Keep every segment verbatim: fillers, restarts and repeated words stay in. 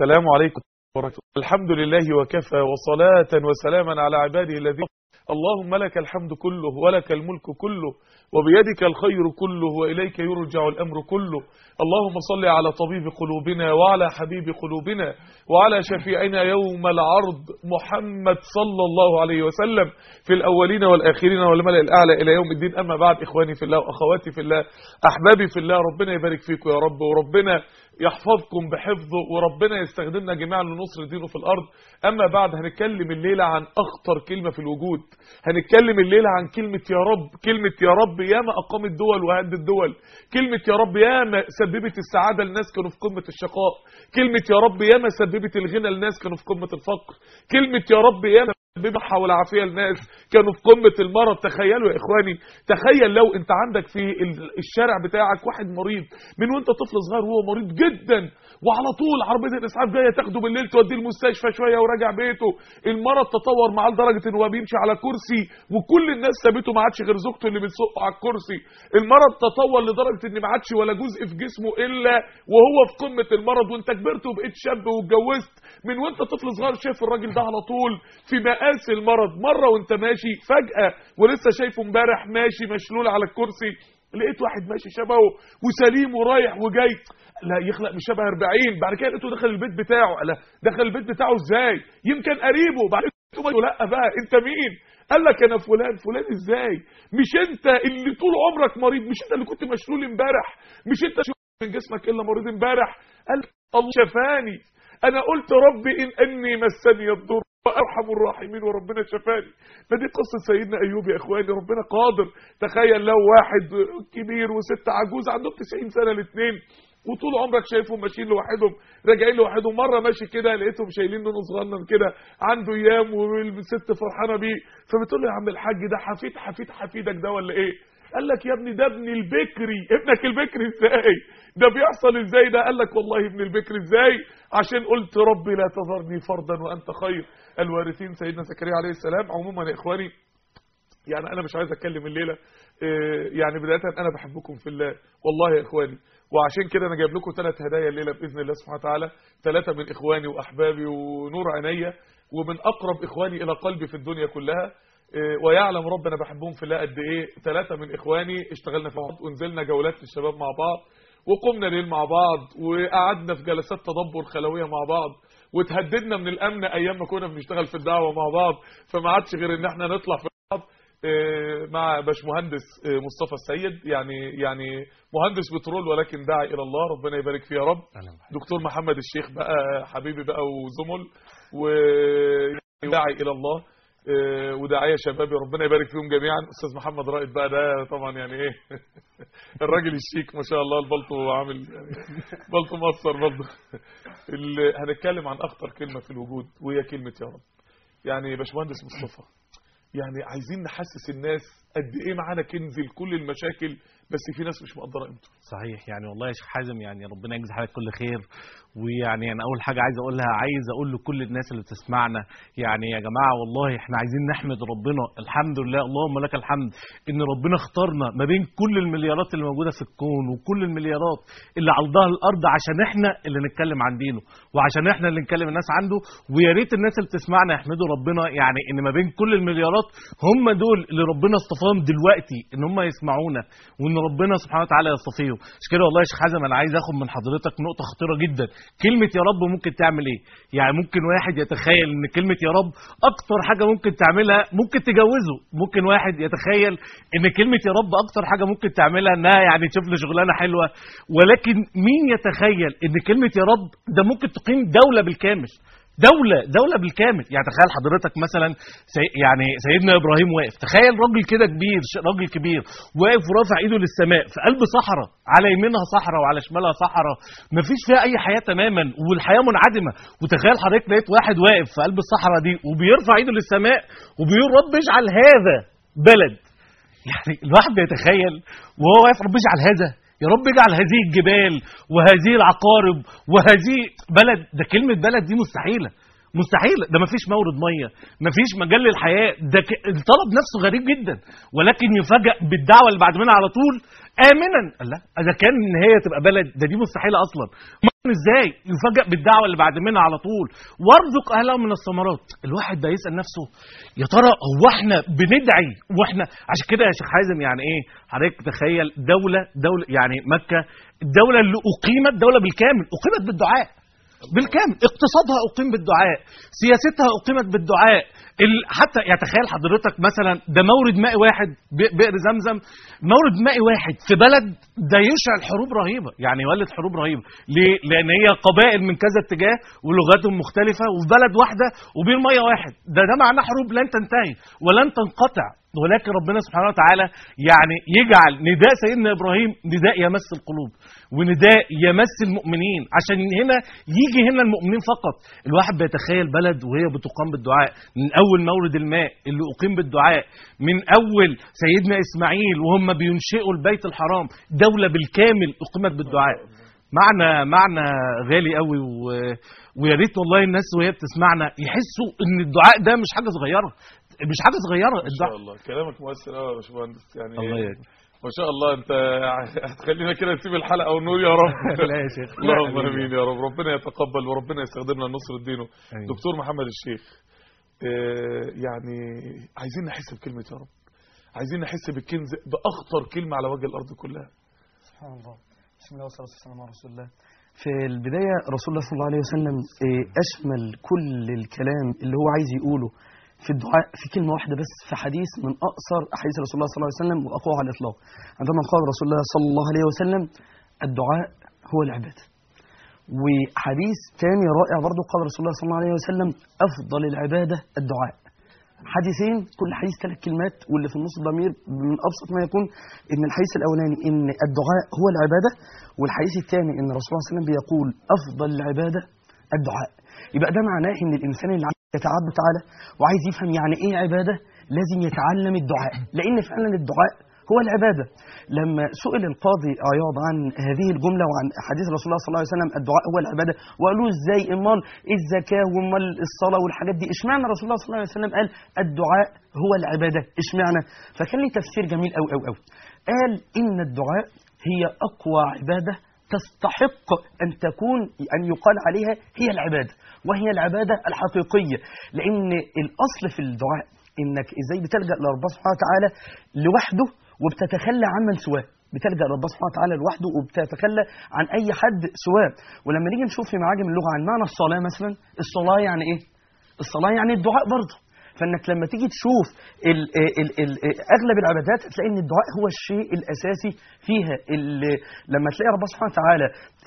السلام عليكم ورحمة الله. الحمد لله وكفى وصلاة وسلاما على عباده الذين اللهم لك الحمد كله ولك الملك كله وبيدك الخير كله وإليك يرجع الأمر كله. اللهم صل على طبيب قلوبنا وعلى حبيب قلوبنا وعلى شفيعنا يوم العرض محمد صلى الله عليه وسلم في الأولين والآخرين والملأ الأعلى إلى يوم الدين. أما بعد، إخواني في الله وأخواتي في الله أحبابي في الله، ربنا يبارك فيكم يا رب، وربنا يحفظكم بحفظه، وربنا يستخدمنا جميعا لنصر دينه في الأرض. أما بعد، هنتكلم الليلة عن أخطر كلمة في الوجود. هنتكلم الليلة عن كلمة يا رب. كلمة يا رب ياما أقامت دول وهدت الدول. كلمة يا رب ياما سببت السعادة لناس كانوا في قمة الشقاء. كلمة يا رب ياما سببت الغنى لناس كانوا في قمة الفقر. كلمة يا رب ياما بصحة والعافية الناس كانوا في قمة المرض. تخيلوا يا إخواني، تخيل لو أنت عندك في الشارع بتاعك واحد مريض من وأنت طفل صغير وهو مريض جدا، وعلى طول عربية الإسعاف جاية تاخده بالليل توديه المستشفى شوية وراجع بيته. المرض تطور معاه لدرجة إن هو بيمشي على كرسي وكل الناس سابته، ما عادش غير زوجته اللي بتسقه على الكرسي. المرض تطور لدرجة إن ما عادش ولا جزء في جسمه إلا وهو في قمة المرض، وأنت كبرت وبقيت شاب واتجوزت. من وأنت طفل صغير شايف الراجل ده على طول في مقاس المرض. مرة وأنت ماشي فجأة ولسه شايفه امبارح ماشي مشلول على الكرسي، لقيت واحد ماشي شبهه وسليم ورايح وجاي، لا يخلق مش شبه أربعين. بعد كده لقيته دخل البيت بتاعه، لا دخل البيت بتاعه ازاي؟ يمكن قريبه. بعد كده لا بقى انت مين؟ قال لك انا فلان. فلان ازاي؟ مش انت اللي طول عمرك مريض؟ مش انت اللي كنت مشلول امبارح؟ مش انت من جسمك الا مريض امبارح؟ قال الله شفاني. انا قلت ربي ان اني مسني الضر وارحم الراحمين وربنا شفاني. فدي قصه سيدنا ايوب يا اخواني. ربنا قادر. تخيل لو واحد كبير وست عجوز عندهم تسعين سنه الاثنين، وطول عمرك شايفهم ماشيين لوحدهم راجعين لوحدهم. مره ماشي كده لقيتهم شايلين نونو صغنن كده عنده ايام والست فرحانه بيه، فبتقول له يا عم الحاج ده حفيد حفيد حفيدك ده ولا ايه؟ قال لك يا ابني ده ابني البكري. ابنك البكري ازاي؟ ده بيحصل ازاي ده؟ قال لك والله ابن البكري ازاي؟ عشان قلت ربي لا تذرني فردا وانت خير الوارثين. سيدنا زكريا عليه السلام. عموما يا اخواني، يعني انا مش عايز اتكلم الليله، يعني بدايه انا بحبكم في الله والله يا اخواني، وعشان كده انا جايب لكم ثلاث هدايا الليله باذن الله سبحانه وتعالى. ثلاثه من اخواني واحبابي ونور عينيا ومن اقرب اخواني الى قلبي في الدنيا كلها، ويعلم ربنا بحبهم في الله قد ايه. ثلاثه من اخواني اشتغلنا في بعض ونزلنا جولات للشباب مع بعض، وقمنا ليل مع بعض، وقعدنا في جلسات تدبر خلويه مع بعض، وتهددنا من الامن ايام ما كنا بنشتغل في الدعوه مع بعض. فما عادش غير ان احنا نطلع في بعض مع باشمهندس مصطفى السيد، يعني يعني مهندس بترول ولكن داعي الى الله، ربنا يبارك فيه يا رب. دكتور محمد الشيخ بقى حبيبي بقى وزمل وداعي الى الله وداعيه شبابي، ربنا يبارك فيهم جميعا. استاذ محمد رائد بقى ده طبعا يعني ايه الراجل الشيك ما شاء الله، البلطو عامل يعني بلطو مصر برضه. هنتكلم عن اخطر كلمه في الوجود وهي كلمه يا رب. يعني باشمهندس مصطفى، يعني عايزين نحسس الناس قد ايه معانا كنز لكل المشاكل، بس في ناس مش مقدره قيمته. صحيح. يعني والله يا شيخ حازم، يعني ربنا يجزي حضرتك كل خير. ويعني انا اول حاجه عايز اقولها، عايز اقول لكل الناس اللي بتسمعنا، يعني يا جماعه والله احنا عايزين نحمد ربنا، الحمد لله اللهم لك الحمد ان ربنا اختارنا ما بين كل المليارات اللي موجوده في الكون وكل المليارات اللي على ظهر الارض عشان احنا اللي نتكلم عن دينه وعشان احنا اللي نكلم الناس عنده. ويا ريت الناس اللي بتسمعنا يحمدوا ربنا، يعني ان ما بين كل المليارات هم دول اللي ربنا اصطفاهم دلوقتي ان هم يسمعونا، وان ربنا سبحانه وتعالى يصطفيهم. مش كده والله يا شيخ حازم؟ انا عايز اخد من حضرتك نقطه خطيره جدا. كلمه يا رب ممكن تعمل ايه؟ يعني ممكن واحد يتخيل ان كلمه يا رب اكتر حاجه ممكن تعملها ممكن تجوزه. ممكن واحد يتخيل ان كلمه يا رب اكتر حاجه ممكن تعملها انها يعني تشوف له شغلانه حلوه. ولكن مين يتخيل ان كلمه يا رب ده ممكن تقيم دوله بالكامل؟ دولة دولة بالكامل. يعني تخيل حضرتك مثلا سي يعني سيدنا إبراهيم واقف، تخيل راجل كده كبير، راجل كبير واقف ورافع ايده للسماء في قلب صحراء، على يمينها صحراء وعلى شمالها صحراء، مفيش فيها أي حياة تماما والحياة منعدمة. وتخيل حضرتك لقيت واحد واقف في قلب الصحراء دي وبيرفع ايده للسماء وبيقول رب اجعل هذا بلد. يعني الواحد بيتخيل وهو واقف رب اجعل هذا، يا رب اجعل هذه الجبال وهذه العقارب وهذه بلد. ده كلمة بلد دي مستحيلة. مستحيل، ده مفيش مورد ميه، مفيش مجال للحياه، ده ك... الطلب نفسه غريب جدا، ولكن يفاجئ بالدعوه اللي بعد منها على طول امنا. الله، اذا كان ان هي تبقى بلد، ده دي مستحيله اصلا. ازاي يفاجئ بالدعوه اللي بعد منها على طول؟ وارزق اهلها من الثمرات. الواحد ده يسال نفسه يا ترى هو احنا بندعي واحنا عشان كده يا شيخ حازم؟ يعني ايه حضرتك تخيل دوله دوله يعني مكه، الدوله اللي اقيمت دوله بالكامل، اقيمت بالدعاء بالكامل، اقتصادها اقيم بالدعاء، سياستها اقيمت بالدعاء. حتى يتخيل حضرتك مثلا ده مورد مائي واحد، بئر زمزم، مورد مائي واحد في بلد، ده يشعل حروب رهيبه، يعني يولد حروب رهيبه. ليه؟ لان هي قبائل من كذا اتجاه ولغاتهم مختلفه وفي بلد واحده وبير ميه واحد، ده ده معناه حروب لن تنتهي ولن تنقطع. ولكن ربنا سبحانه وتعالى يعني يجعل نداء سيدنا ابراهيم نداء يمس القلوب ونداء يمس المؤمنين، عشان هنا يجي هنا المؤمنين فقط. الواحد بيتخيل بلد وهي بتقام بالدعاء، من اول مورد الماء اللي اقيم بالدعاء، من اول سيدنا اسماعيل وهم بينشئوا البيت الحرام، دوله بالكامل اقيمت بالدعاء. معنى معنى غالي قوي، و... ويا ريت والله الناس وهي بتسمعنا يحسوا ان الدعاء ده مش حاجه صغيره، مش حاجه صغيره. ما شاء الله كلامك مؤثر قوي يا باشمهندس، يعني الله يجزاك ما شاء الله. انت هتخلينا كده نسيب الحلقه ونقول يا رب. لا يا شيخ، اللهم امين يا رب، ربنا يتقبل وربنا يستخدمنا لنصر دينه. دكتور محمد الشيخ، يعني عايزين نحس بكلمه يا رب، عايزين نحس بالكنز ده، اخطر كلمه على وجه الارض كلها. سبحان الله، بسم الله والصلاه والسلام على رسول الله. في البدايه رسول الله صلى الله عليه وسلم اشمل كل الكلام اللي هو عايز يقوله في الدعاء في كلمة واحدة بس، في حديث من أقصر أحاديث رسول الله صلى الله عليه وسلم وأقوى على الإطلاق، عندما قال رسول الله صلى الله عليه وسلم الدعاء هو العبادة. وحديث ثاني رائع برضو قال رسول الله صلى الله عليه وسلم أفضل العبادة الدعاء. حديثين كل حديث ثلاث كلمات، واللي في النص ضمير من أبسط ما يكون، إن الحديث الأولاني إن الدعاء هو العبادة، والحديث الثاني إن رسول الله صلى الله عليه وسلم بيقول أفضل العبادة الدعاء. يبقى ده معناه إن الإنسان اللي يتعبد تعالى وعايز يفهم يعني ايه عباده لازم يتعلم الدعاء، لان فعلا الدعاء هو العباده. لما سئل القاضي عياض عن هذه الجمله وعن حديث رسول الله صلى الله عليه وسلم الدعاء هو العباده، وقالوا ازاي امال الزكاه وامال الصلاه والحاجات دي، اشمعنى رسول الله صلى الله عليه وسلم قال الدعاء هو العباده؟ اشمعنى؟ فكان لي تفسير جميل قوي قوي قوي. قال ان الدعاء هي اقوى عباده تستحق أن تكون أن يقال عليها هي العبادة، وهي العبادة الحقيقية. لأن الأصل في الدعاء إنك إزاي بتلجأ لربنا سبحانه وتعالى لوحده وبتتخلى عمن سواه، بتلجأ لربنا سبحانه وتعالى لوحده وبتتخلى عن أي حد سواه. ولما نيجي نشوف في معاجم اللغة عن معنى الصلاة مثلا، الصلاة يعني إيه؟ الصلاة يعني الدعاء برضه. فانك لما تيجي تشوف ال ال ال اغلب العبادات هتلاقي ان الدعاء هو الشيء الاساسي فيها. لما تلاقي ربنا سبحانه وتعالى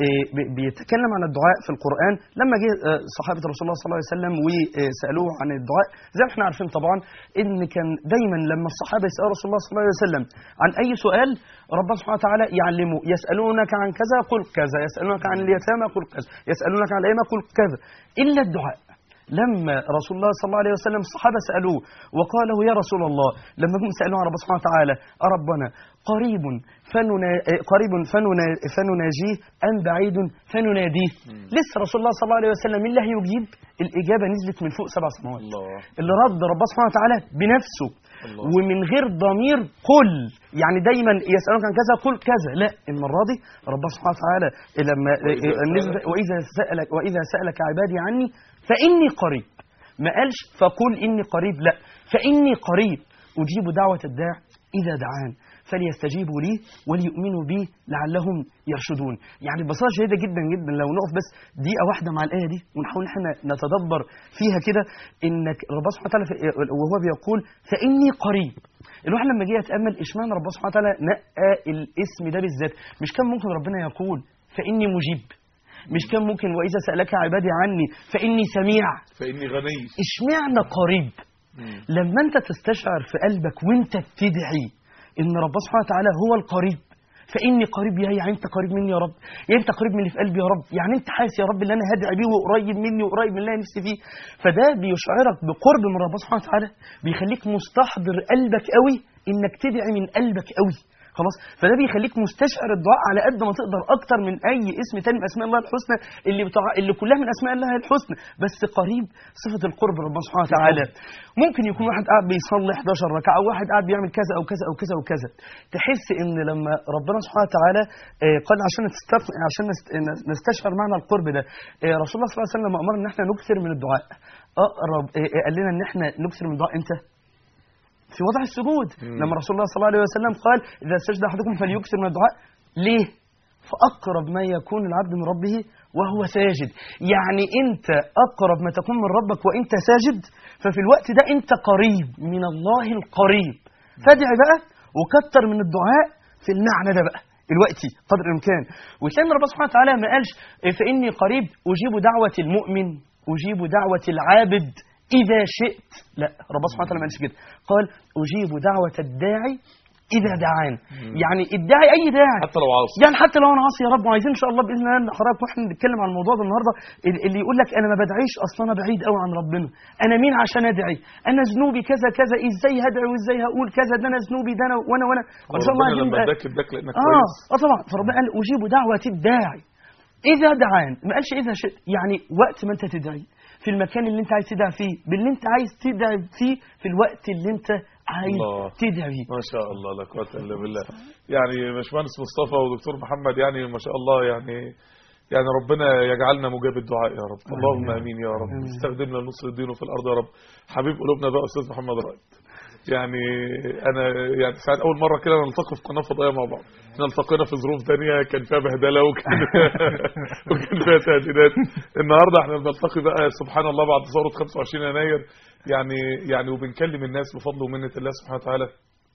بيتكلم عن الدعاء في القران، لما جه صحابه رسول الله صلى الله عليه وسلم وسالوه عن الدعاء، زي ما احنا عارفين طبعا ان كان دايما لما الصحابه يسالوا رسول الله صلى الله عليه وسلم عن اي سؤال، ربنا سبحانه وتعالى يعلمه: يسالونك عن كذا قل كذا، يسالونك عن اليتامى قل كذا، يسالونك عن الائمه قل كذا، الا الدعاء. لما رسول الله صلى الله عليه وسلم الصحابة سألوه وقالوا يا رسول الله، لما هم سألوه عن ربنا سبحانه وتعالى: أربنا قريب فننا قريب فننا فنناجيه أم بعيد فنناديه؟ لسه رسول الله صلى الله عليه وسلم من الله يجيب، الإجابة نزلت من فوق سبع سماوات، اللي رد ربنا سبحانه وتعالى بنفسه الله. ومن غير ضمير قل، يعني دايما يسألونك عن كذا قل كذا، لا، المرة دي ربنا سبحانه وتعالى لما نزل وإذا سألك وإذا سألك عبادي عني فإني قريب، ما قالش فقل إني قريب، لا، فإني قريب أجيب دعوة الداع إذا دعان فليستجيبوا لي وليؤمنوا بي لعلهم يرشدون. يعني ببساطة شديدة جدا جدا لو نقف بس دقيقة واحدة مع الآية دي ونحاول احنا نتدبر فيها كده، إنك ربنا سبحانه وتعالى وهو بيقول فإني قريب، الواحد لما جه يتأمل اشمعنى ربنا سبحانه وتعالى نقى الاسم ده بالذات؟ مش كان ممكن ربنا يقول فإني مجيب؟ مش كان ممكن وإذا سألك عبادي عني فإني سميع، فإني غني؟ اشمعنى قريب؟ مم. لما أنت تستشعر في قلبك وأنت بتدعي إن ربنا سبحانه وتعالى هو القريب، فإني قريب، يا يعني أنت قريب مني يا رب، يا أنت قريب من اللي في قلبي يا رب، يعني أنت حاسس يا رب اللي أنا هدعي بيه وقريب مني وقريب من اللي أنا نفسي فيه. فده بيشعرك بقرب من ربنا سبحانه وتعالى، بيخليك مستحضر قلبك قوي إنك تدعي من قلبك قوي. خلاص. فده بيخليك مستشعر الدعاء على قد ما تقدر اكتر من اي اسم تاني من اسماء الله الحسنى اللي بتاع اللي كلها من اسماء الله الحسنى، بس قريب صفه القرب ربنا سبحانه وتعالى. ممكن يكون واحد قاعد بيصلي احداشر ركعه او واحد قاعد بيعمل كذا او كذا او كذا وكذا، تحس ان لما ربنا سبحانه وتعالى قال عشان عشان نستشعر معنى القرب ده، رسول الله صلى الله عليه وسلم امر ان احنا نكثر من الدعاء. اقرب قال لنا ان احنا نكثر من الدعاء امتى؟ في وضع السجود. مم. لما رسول الله صلى الله عليه وسلم قال إذا سجد أحدكم فليكثر من الدعاء. ليه؟ فأقرب ما يكون العبد من ربه وهو ساجد. يعني أنت أقرب ما تكون من ربك وأنت ساجد، ففي الوقت ده أنت قريب من الله القريب. فادعي بقى وكتر من الدعاء في المعنى ده بقى دلوقتي قدر الإمكان. وتلاقي ربنا سبحانه وتعالى ما قالش فإني قريب أجيب دعوة المؤمن أجيب دعوة العابد إذا شئت، لا، ربنا سبحانه وتعالى ما قالش كده، قال أجيب دعوة الداعي إذا دعان. يعني الداعي أي داعي، حتى لو عاصي، يعني حتى لو أنا عاصي يا رب. وعايزين إن شاء الله بإذن الله حضرتك واحنا بنتكلم عن الموضوع ده النهارده، اللي يقول لك أنا ما بدعيش أصلا أنا بعيد قوي عن ربنا، أنا مين عشان أدعي؟ أنا ذنوبي كذا كذا، إزاي هدعي وإزاي هقول كذا، ده أنا ذنوبي ده أنا وأنا وأنا إن شاء الله لما اداك اداك لأنك آه كويس. آه طبعا. فربنا قال أجيب دعوة الداعي إذا دعان، ما قالش إذا شئت. يعني وقت ما أنت تدعي، في المكان اللي انت عايز تدعي فيه، باللي انت عايز تدعي فيه، في الوقت اللي انت عايز الله. تدعي فيه. ما شاء الله لا قوه الا بالله. يعني باشمهندس مصطفى ودكتور محمد يعني ما شاء الله، يعني يعني ربنا يجعلنا مجاب الدعاء يا رب. اللهم امين يا رب. استخدمنا لنصر الدين في الارض يا رب. حبيب قلوبنا بقى استاذ محمد رائد. يعني انا يعني ساعات اول مره كده نلتقي في قناه فضائيه مع بعض، احنا التقينا في ظروف ثانيه كان فيها بهدله وكان وكان فيها تهديدات. النهارده احنا بنلتقي بقى سبحان الله بعد ثوره خمسة وعشرين يناير، يعني يعني وبنكلم الناس بفضل ومنه الله سبحانه وتعالى.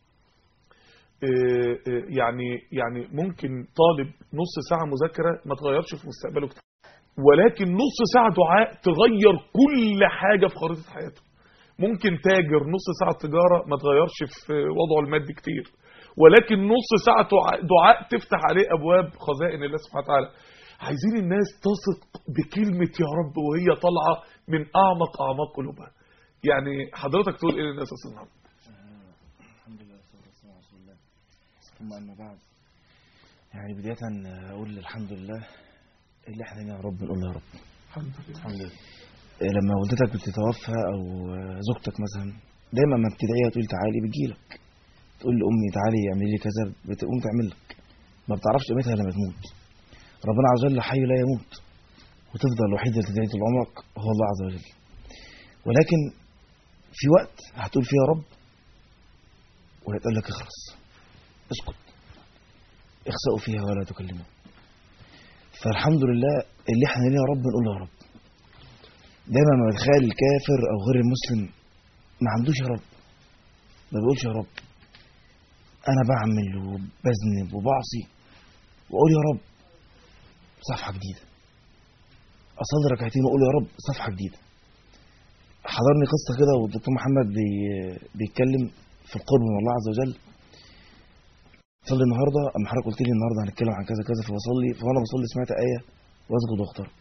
يعني يعني ممكن طالب نص ساعه مذاكره ما تغيرش في مستقبله كتير، ولكن نص ساعه دعاء تغير كل حاجه في خريطه حياته. ممكن تاجر نص ساعة تجارة ما تغيرش في وضعه المادي كتير، ولكن نص ساعة دعاء تفتح عليه أبواب خزائن الله سبحانه وتعالى. عايزين الناس تثق بكلمة يا رب وهي طالعة من أعمق أعماق قلوبها. يعني حضرتك تقول إيه للناس أصلا النهارده؟ الحمد لله والصلاة والسلام على رسول الله. ثم أما بعد، يعني بداية أقول الحمد لله اللي احنا يا رب نقول يا رب الحمد لله. الحمد لله. لما والدتك بتتوفى او زوجتك مثلا، دايما ما بتدعيها تقول تعالي بتجيلك، تقول لامي تعالي اعملي لي كذا بتقوم تعمل لك، ما بتعرفش قيمتها لما تموت. ربنا عز وجل حي لا يموت، وتفضل الوحيد اللي تدعي طول عمرك هو الله عز وجل. ولكن في وقت هتقول فيه يا رب وهيتقال لك اخرس، اسكت، اخسأوا فيها ولا تكلموا. فالحمد لله اللي احنا ليه يا رب نقول يا رب. دايما ما بتخيل الكافر او غير المسلم ما عندوش يا رب، ما بيقولش يا رب، انا بعمل وبذنب وبعصي واقول يا رب صفحه جديده، اصلي ركعتين واقول يا رب صفحه جديده. حضرني قصه كده والدكتور محمد بي بيتكلم في القرب من الله عز وجل. صلي النهارده، اما حضرتك قلت لي النهارده هنتكلم عن كذا كذا فبصلي، فانا بصلي سمعت ايه واسجد واقترب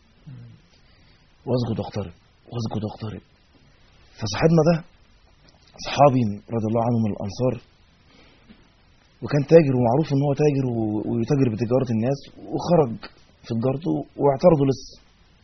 واسجد واقترب واسجد واقترب. فصاحبنا ده صحابي رضي الله عنهم من الانصار، وكان تاجر ومعروف ان هو تاجر ويتاجر بتجاره الناس، وخرج في تجارته واعترضوا لسه،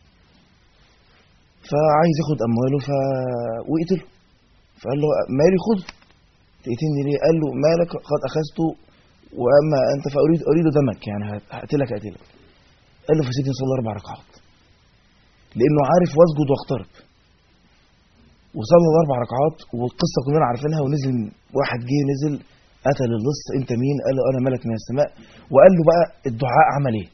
فعايز ياخد امواله ف وقتله. فقال له مالي خذ، تقتلني ليه؟ قال له مالك قد اخذته واما انت فاريد اريد دمك، يعني هقتلك اقتلك. قال له فسيدي صلى اربع ركعات، لانه عارف واسجد واقترب، وصلى اربع ركعات والقصه كلنا عارفينها. ونزل واحد جه نزل قتل اللص، انت مين؟ قال له انا ملك من السماء. وقال له بقى الدعاء عمل ايه؟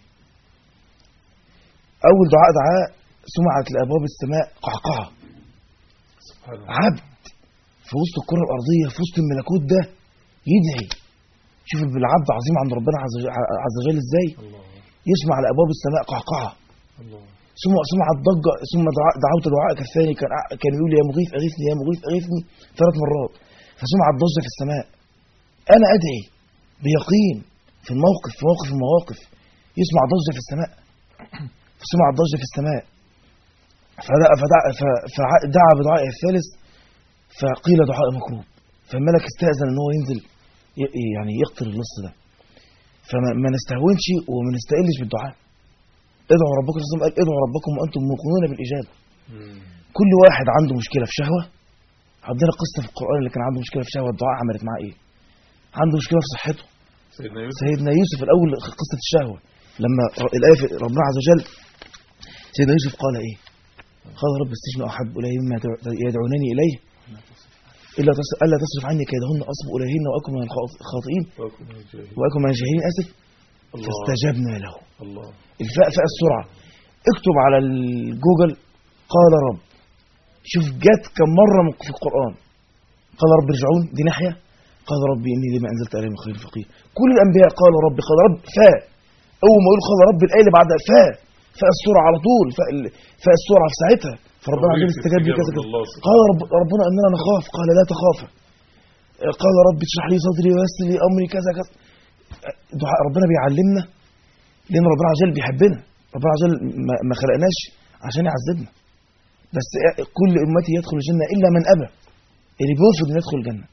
اول دعاء دعاء سمعت لابواب السماء قعقعه، عبد في وسط الكره الارضيه في وسط الملكوت ده يدعي. شوف العبد عظيم عند ربنا عز وجل ازاي، يسمع لابواب السماء قعقعه، ثم سمع الضجه، ثم دعوت دعاء كالثاني، كان كان يقول يا مغيث اغيثني يا مغيث اغيثني ثلاث مرات. فسمع الضجه في السماء. انا ادعي بيقين في الموقف، في موقف المواقف يسمع ضجه في السماء. فسمع الضجه في السماء، فدعا فدعا فدعا بدعاء الثالث، فقيل دعاء مكروب. فالملك استأذن ان هو ينزل يعني يقتل اللص ده. فما نستهونش وما نستقلش بالدعاء. ادعوا ربكم، قال ادعوا ربكم وانتم موقنون بالاجابه. كل واحد عنده مشكله في شهوه، عندنا قصه في القران اللي كان عنده مشكله في شهوه الدعاء عملت معاه ايه. عنده مشكله في صحته، سيدنا يوسف, سيدنا يوسف الاول قصه الشهوه لما الايه ربنا عز وجل سيدنا يوسف قال ايه؟ قال رب السجن احب الي مما يدعونني اليه الا الا تصرف عني كيدهن اصب اليهن واكن من الخاطئين واكن من الجاهلين. اسف. فاستجبنا له. الله. الفاء فاء السرعه. اكتب على الجوجل قال رب، شوف جت كم مره في القران قال رب ارجعون، دي ناحيه قال ربي اني لما انزلت الي من خير فقير. كل الانبياء قالوا ربي قال رب فاء. اول ما يقول قال رب الايه اللي بعدها فاء فاء السرعه على طول، فاء فاء السرعه في ساعتها. فربنا عز وجل استجاب لي كذا كذا. قال رب ربنا اننا نخاف، قال لا تخافا. قال رب اشرح لي صدري ويسر لي امري كذا كذا. دعاء ربنا بيعلمنا لان ربنا عز وجل بيحبنا. ربنا عز وجل ما خلقناش عشان يعذبنا، بس كل امتي يدخل الجنه الا من ابى، اللي بيرفض انه يدخل الجنه.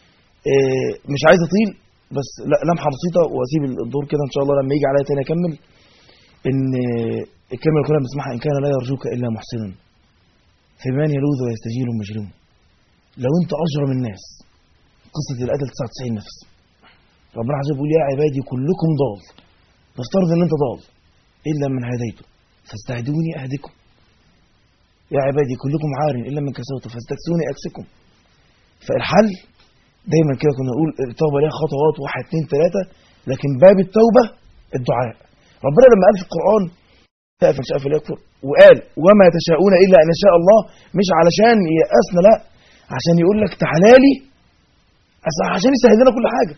مش عايز اطيل، بس لمحه بسيطه واسيب الدور كده ان شاء الله لما يجي عليا تاني اكمل. ان الكلمه اللي كنا بنسمعها ان كان لا يرجوك الا محسن فبمن يلوذ ويستجيل مجرم. لو انت اجرم الناس، قصه القتل تسعة وتسعين نفس، ربنا عز وجل بيقول يا عبادي كلكم ضال، نفترض ان انت ضال الا من هديته فاستهدوني اهدكم. يا عبادي كلكم عار الا من كسوته فاستكسوني اكسكم. فالحل دايما كده كنا نقول التوبه ليها خطوات واحد اثنين ثلاثه، لكن باب التوبه الدعاء. ربنا لما قال في القران فإن شاء فليكفر وقال وما تشاءون الا ان يشاء الله، مش علشان يأسنا، لا، عشان يقول لك تعالى لي، عشان يسهل لنا كل حاجه.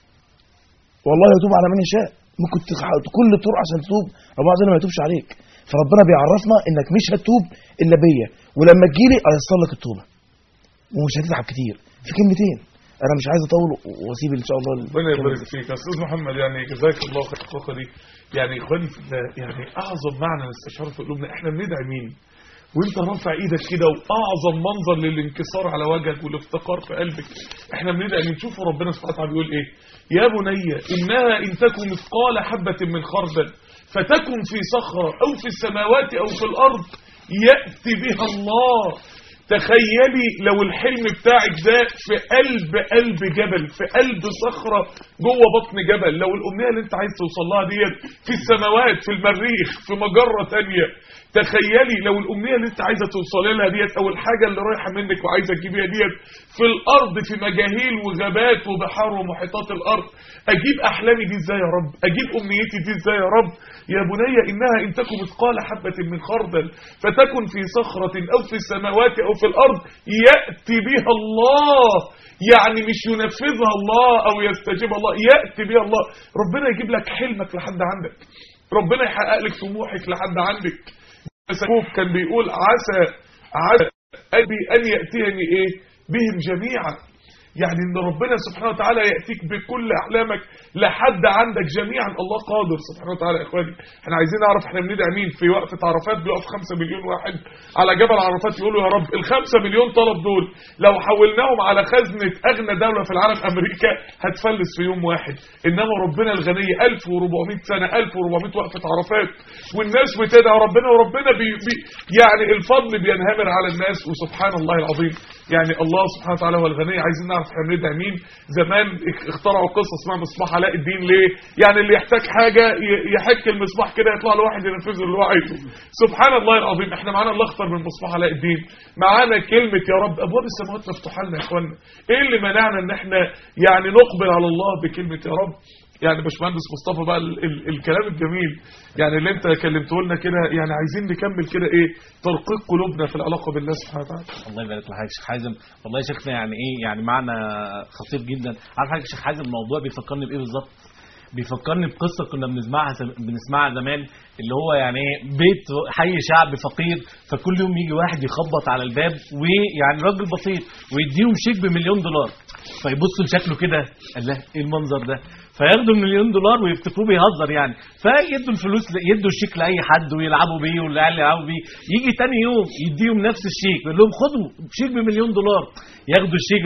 والله يتوب على من يشاء. ممكن كل الطرق عشان تتوب ربنا عز وجل ما يتوبش عليك. فربنا بيعرفنا انك مش هتتوب الا بيا، ولما تجيلي هيصل لك التوبه ومش هتتعب كتير. في كلمتين انا مش عايز اطول واسيب ان شاء الله. ربنا يبارك فيك يا استاذ محمد، يعني جزاك الله خير الحلقه دي. يعني اخواني في الله، يعني اعظم معنى نستشعر في قلوبنا احنا بندعي مين وانت رافع ايدك كده، واعظم منظر للانكسار على وجهك والافتقار في قلبك احنا بندعي مين. شوفوا ربنا سبحانه وتعالى بيقول ايه؟ يا بني انها ان تكن مثقال حبه من خردل فتكن في صخره او في السماوات او في الارض ياتي بها الله. تخيلي لو الحلم بتاعك ده في قلب قلب جبل، في قلب صخرة جوه بطن جبل. لو الأمنية اللي انت عايز توصل لها ديت في السماوات، في المريخ، في مجرة تانية. تخيلي لو الأمنية اللي انت عايزة توصل لها ديت او الحاجة اللي رايحة منك وعايزة تجيبيها ديت في الأرض، في مجاهيل وغابات وبحار ومحيطات الأرض. أجيب أحلامي دي ازاي يا رب؟ أجيب أمنيتي دي ازاي يا رب؟ يا بني إنها إن تكن مثقال حبة من خردل فتكن في صخرة أو في السماوات أو في الأرض يأتي بها الله. يعني مش ينفذها الله أو يستجيب الله، يأتي بها الله. ربنا يجيب لك حلمك لحد عندك، ربنا يحقق لك طموحك لحد عندك. سكوب كان بيقول عسى عسى أبي أن يأتيني إيه بهم جميعا. يعني ان ربنا سبحانه وتعالى يأتيك بكل احلامك لحد عندك جميعا. الله قادر سبحانه وتعالى. يا اخواني احنا عايزين نعرف احنا بندعي مين. في وقفة عرفات بيقف خمسة مليون واحد على جبل عرفات يقولوا يا رب الخمسة مليون طلب دول لو حولناهم على خزنة اغنى دولة في العالم امريكا هتفلس في يوم واحد. انما ربنا الغني ألف وأربعمائة سنة، ألف وأربعمائة وقفة عرفات والناس بتدعي ربنا، وربنا بي بي يعني الفضل بينهمر على الناس. وسبحان الله العظيم، يعني الله سبحانه وتعالى هو الغني. عايزين نعرف احنا بندعي مين. زمان اخترعوا قصه اسمها مصباح علاء الدين. ليه؟ يعني اللي يحتاج حاجه يحك المصباح كده يطلع له واحد ينفذ له اللي هو عايزه. سبحان الله العظيم، احنا معانا الله اخطر من مصباح علاء الدين. معانا كلمه يا رب، ابواب السماوات مفتوحه لنا يا اخوانا. ايه اللي منعنا ان احنا يعني نقبل على الله بكلمه يا رب؟ يعني باشمهندس مصطفى بقى ال ال الكلام الجميل يعني اللي انت كلمته لنا كده، يعني عايزين نكمل كده ايه ترقيق قلوبنا في العلاقه بالله سبحانه وتعالى. الله يبارك لك يا شيخ حازم. والله يا شيخنا يعني ايه يعني معنى خطير جدا. عارف حاجه يا شيخ حازم الموضوع بيفكرني بايه بالظبط؟ بيفكرني بقصه كنا بنسمعها بنسمعها زمان، اللي هو يعني ايه بيت حي شعب فقير، فكل يوم يجي واحد يخبط على الباب ويعني راجل بسيط ويديهم شيك بمليون دولار. فيبصوا لشكله كده قال له ايه المنظر ده؟ فياخدوا المليون دولار ويفتكروه بيهزر يعني، فيدوا الفلوس يدوا الشيك لاي حد ويلعبوا بيه والعيال يلعبوا بيه. يجي تاني يوم يديهم نفس الشيك يقول لهم خدوا شيك بمليون دولار، ياخدوا الشيك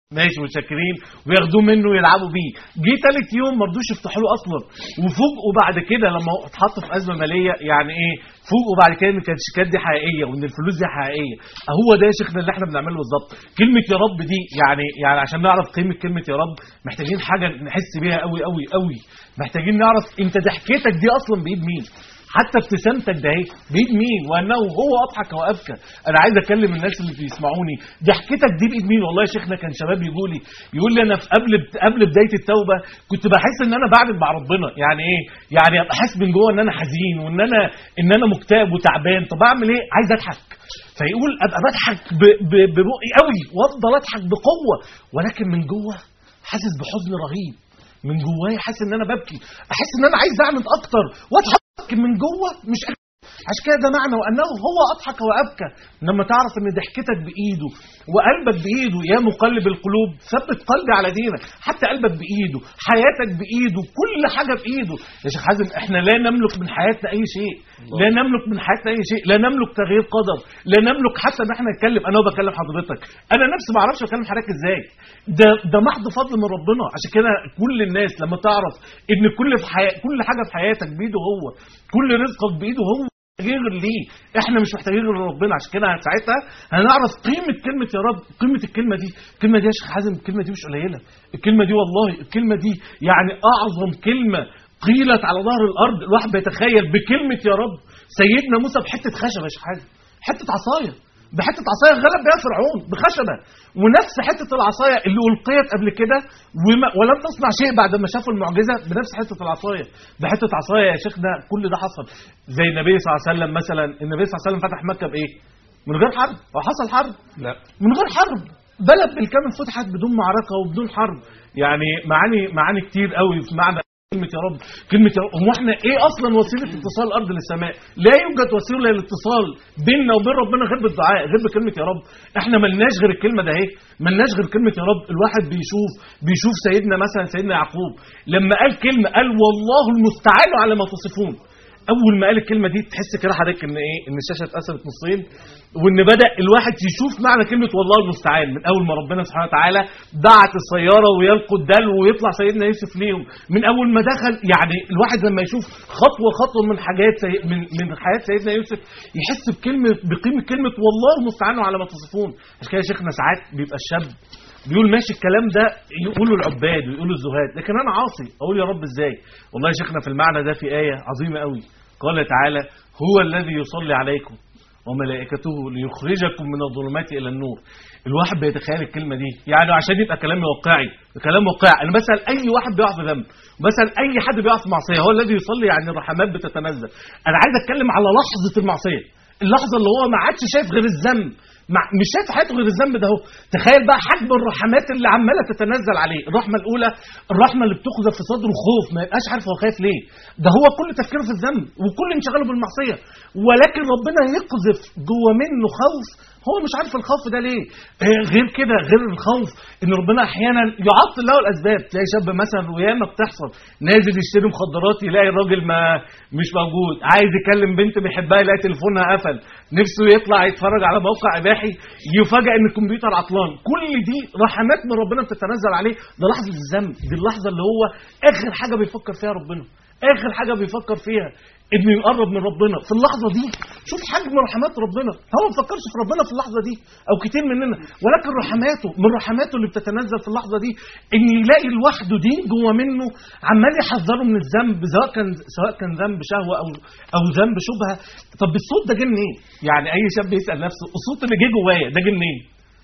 ماشي متشكرين، وياخدوه منه ويلعبوا بيه. جه ثالث يوم ما رضوش يفتحوا له اصلا، وفوجئوا بعد كده لما اتحط في ازمه ماليه، يعني ايه فوجئوا بعد كده ان كانت الشيكات دي حقيقيه وان الفلوس دي حقيقيه. هو ده يا شيخنا اللي احنا بنعمله بالظبط. كلمه يا رب دي يعني يعني عشان نعرف قيمه كلمه يا رب محتاجين حاجه نحس بيها قوي قوي قوي. محتاجين نعرف انت ضحكتك دي اصلا بايد مين، حتى ابتسامتك ده اهي بايد مين، وانه هو اضحك وابكى. انا عايز اكلم الناس اللي بيسمعوني، ضحكتك دي بايد مين؟ والله يا شيخنا كان شباب يقول لي يقول لي انا في قبل قبل بدايه التوبه كنت بحس ان انا بعد مع ربنا. يعني ايه؟ يعني ابقى حاسس من جوه ان انا حزين وان انا ان انا مكتئب وتعبان. طب اعمل ايه؟ عايز اضحك. فيقول ابقى بضحك ببقي قوي وافضل اضحك بقوه، ولكن من جوه حاسس بحزن رهيب. من جوايا حاسس ان انا ببكي، احس ان انا عايز اعمل اكتر واضحك من جوه مش قادر. عشان كده ده معنى وانه هو اضحك وابكى. لما تعرف ان ضحكتك بايده وقلبك بايده، يا مقلب القلوب ثبت قلبي على دينك. حتى قلبك بايده، حياتك بايده، كل حاجه بايده. يا شيخ حازم احنا لا نملك من حياتنا اي شيء، لا نملك من حياتنا اي شيء، لا نملك تغيير قدر، لا نملك حتى ان احنا نتكلم. انا وبكلم حضرتك انا نفسي ما اعرفش اكلم حضرتك ازاي. ده ده محض فضل من ربنا. عشان كده كل الناس لما تعرف ان كل في حياة كل حاجه في حياتك بايده هو، كل رزقك بايده هو، غير ليه احنا مش محتاجين غير ربنا. عشان كده ساعتها هنعرف قيمه كلمه يا رب. قيمه الكلمه دي، الكلمه دي يا شيخ حازم الكلمه دي مش قليله. الكلمه دي والله الكلمه دي يعني اعظم كلمه قيلت على ظهر الارض. الواحد بيتخيل بكلمه يا رب سيدنا موسى بحته خشبه يا شيخ حازم، حته عصايه، بحته عصايه غلب بها فرعون بخشبه، ونفس حته العصايه اللي القيت قبل كده ولم تصنع شيء بعد ما شافوا المعجزه بنفس حته العصايه، بحته عصايه يا شيخنا. كل ده حصل. زي النبي صلى الله عليه وسلم مثلا، النبي صلى الله عليه وسلم فتح مكه بايه؟ من غير حرب. هو حصل حرب؟ لا، من غير حرب. بلد بالكامل فتحت بدون معركه وبدون حرب. يعني معاني معاني كتير قوي في معنى كلمة يا رب. كلمة يا رب، هو احنا ايه اصلا وسيلة اتصال الارض للسماء؟ لا يوجد وسيلة للاتصال بيننا وبين ربنا غير بالدعاء، غير بكلمة يا رب. احنا ملناش غير الكلمة ده اهي، ملناش غير كلمة يا رب. الواحد بيشوف بيشوف سيدنا مثلا سيدنا يعقوب لما قال كلمة، قال والله المستعان على ما تصفون. اول ما قال الكلمه دي تحس كده حضرتك ان ايه؟ ان الشاشه اتقسمت نصين، وان بدا الواحد يشوف معنى كلمه والله المستعان. من اول ما ربنا سبحانه وتعالى بعت السياره ويلقوا الدلو ويطلع سيدنا يوسف ليهم، من اول ما دخل يعني الواحد لما يشوف خطوه خطوه من حاجات سي... من من حياه سيدنا يوسف يحس بكلمه بقيمه كلمه والله المستعان على ما تصفون. عشان كده يا شيخنا ساعات بيبقى الشاب بيقول ماشي الكلام ده يقولوا العباد ويقولوا الزهاد، لكن انا عاصي اقول يا رب ازاي؟ والله يا شيخنا في المعنى ده في ايه عظيمه قوي. قال تعالى هو الذي يصلي عليكم وملائكته ليخرجكم من الظلمات الى النور. الواحد بيتخيل الكلمه دي يعني عشان يبقى كلام واقعي، كلام واقعي. انا بسال اي واحد بيقع في ذنب، بسال اي حد بيقع في معصيه، هو الذي يصلي يعني الرحمات بتتنزل. انا عايز اتكلم على لحظه المعصيه، اللحظه اللي هو ما عادش شايف غير الذنب، مش شايف حياته غير الذنب ده. هو تخيل بقى حجم الرحمات اللي عماله تتنزل عليه. الرحمه الاولى الرحمه اللي بتقذف في صدره خوف، ما يبقاش عارف هو خايف ليه. ده هو كل تفكيره في الذنب وكل انشغاله بالمعصيه، ولكن ربنا يقذف جوه منه خوف هو مش عارف الخوف ده ليه. غير كده، غير الخوف ان ربنا احيانا يعطل له الاسباب. تلاقي شاب مثلا وياما بتحصل نازل يشتري مخدرات يلاقي الراجل ما مش موجود، عايز يكلم بنت بيحبها يلاقي تليفونها قفل، نفسه يطلع يتفرج على موقع اباحي يفاجئ ان الكمبيوتر عطلان. كل دي رحمات من ربنا بتتنزل عليه. ده لحظه الذنب، دي اللحظه اللي هو اخر حاجه بيفكر فيها ربنا، اخر حاجه بيفكر فيها انه يقرب من ربنا في اللحظه دي. شوف حجم رحمات ربنا، هو ما بيفكرش في ربنا في اللحظه دي او كتير مننا، ولكن رحماته من رحماته اللي بتتنزل في اللحظه دي ان يلاقي لوحده دين جوه منه عمال يحذره من الذنب، سواء كان سواء كان ذنب شهوه او او ذنب شبهه. طب الصوت ده جه منين؟ يعني اي شاب يسال نفسه الصوت اللي جه جوايا ده جه منين؟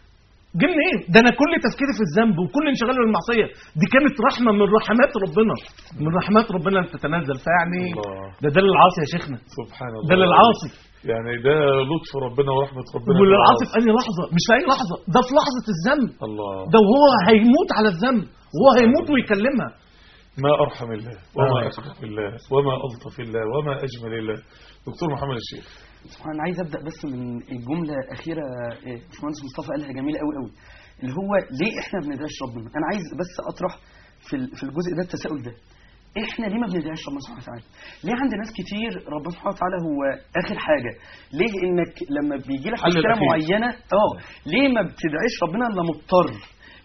جه منين؟ ده انا كل تفكيري في الذنب وكل انشغالي بالمعصيه. دي كانت رحمه من رحمات ربنا، من رحمات ربنا اللي تتنزل. فيعني ده ده للعاصي يا شيخنا، سبحان الله، ده للعاصي. يعني ده لطف ربنا ورحمه ربنا. وللعاصي في اي لحظه، مش في اي لحظه، ده في لحظه الذنب. الله، ده وهو هيموت على الذنب وهو هيموت ويكلمها. ما ارحم الله وما اشرف الله وما الطف الله وما اجمل الله. دكتور محمد الشيخ، انا عايز ابدا بس من الجمله الاخيره باشمهندس مصطفى قالها جميله قوي قوي، اللي هو ليه احنا ما بندعيش ربنا. انا عايز بس اطرح في في الجزء ده التساؤل ده، احنا ليه ما بندعيش ربنا سبحانه وتعالى؟ ليه عند ناس كتير ربنا سبحانه وتعالى هو اخر حاجه؟ ليه انك لما بيجي لك مشكله معينه اه ليه ما بتدعيش ربنا الا مضطر؟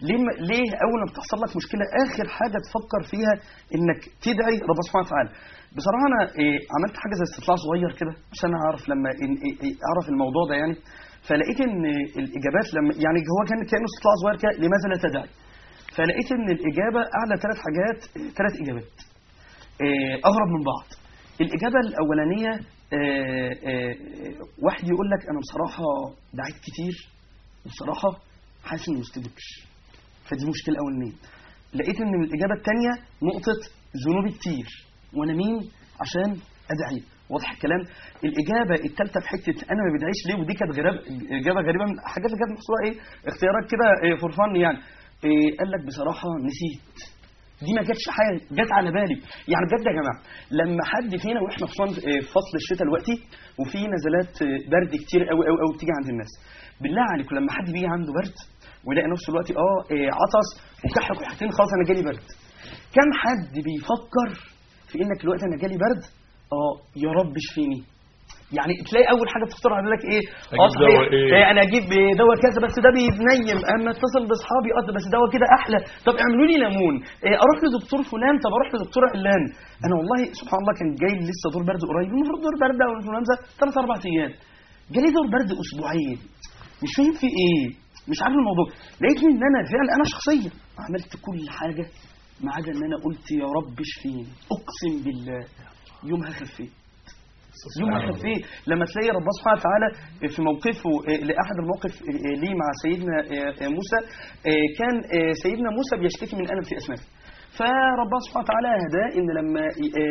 ليه ليه اول ما بتحصل لك مشكله اخر حاجه تفكر فيها انك تدعي ربنا سبحانه وتعالى. بصراحه انا إيه عملت حاجه زي استطلاع صغير كده عشان اعرف لما إيه إيه اعرف الموضوع ده يعني. فلقيت ان الاجابات لما يعني هو كان كانه استطلاع صغير كده لماذا لا تدعي. فلقيت ان الاجابه اعلى ثلاث حاجات ثلاث اجابات إيه اغرب من بعض. الاجابه الاولانيه إيه إيه واحد يقول لك انا بصراحه دعيت كتير وبصراحه حاسس اني مستجبش، فدي مشكله اولانيه. لقيت ان الاجابه الثانيه نقطه ذنوبي كتير وانا مين عشان ادعي. واضح الكلام. الاجابه الثالثه في حته انا ما بدعيش ليه، ودي كانت غريبه اجابه غريبه من حاجات اللي كانت محصوره ايه اختيارات كده إيه فور فن يعني. إيه قال لك بصراحه نسيت. دي ما جاتش حاجه جت على بالي يعني بجد يا جماعه. لما حد فينا واحنا في فصل الشتاء دلوقتي وفي نزلات برد كتير قوي قوي قوي بتيجي عند الناس، بالله عليكم لما حد بيجي عنده برد ويلاقي نفسه دلوقتي اه إيه عطس وكحك وحاجتين خلاص انا جالي برد، كم حد بيفكر في انك دلوقتي انا جالي برد اه يا رب اشفيني؟ يعني تلاقي اول حاجه بتخطر على بالك ايه؟ اه صحيح إيه؟ إيه انا اجيب دواء كذا بس ده بينيم، اما اتصل باصحابي اه بس دواء كده احلى، طب اعملوا لي ليمون، إيه اروح لدكتور فلان، طب اروح لدكتور علان. انا والله سبحان الله كان جاي لسه دور برد قريب، المفروض دور برد او انفلونزا ثلاث اربع ايام، جالي دور برد اسبوعين مش فاهم في ايه، مش عارف الموضوع. لقيتني ان انا فعلا انا شخصيا عملت كل حاجه ما عدا ان انا قلت يا رب اشفيني. اقسم بالله يومها خفيت، يومها خفيت. لما تلاقي ربنا سبحانه وتعالى في موقفه لاحد المواقف ليه مع سيدنا موسى، كان سيدنا موسى بيشتكي من الم في اسنانه، فربنا سبحانه وتعالى هداه ان لما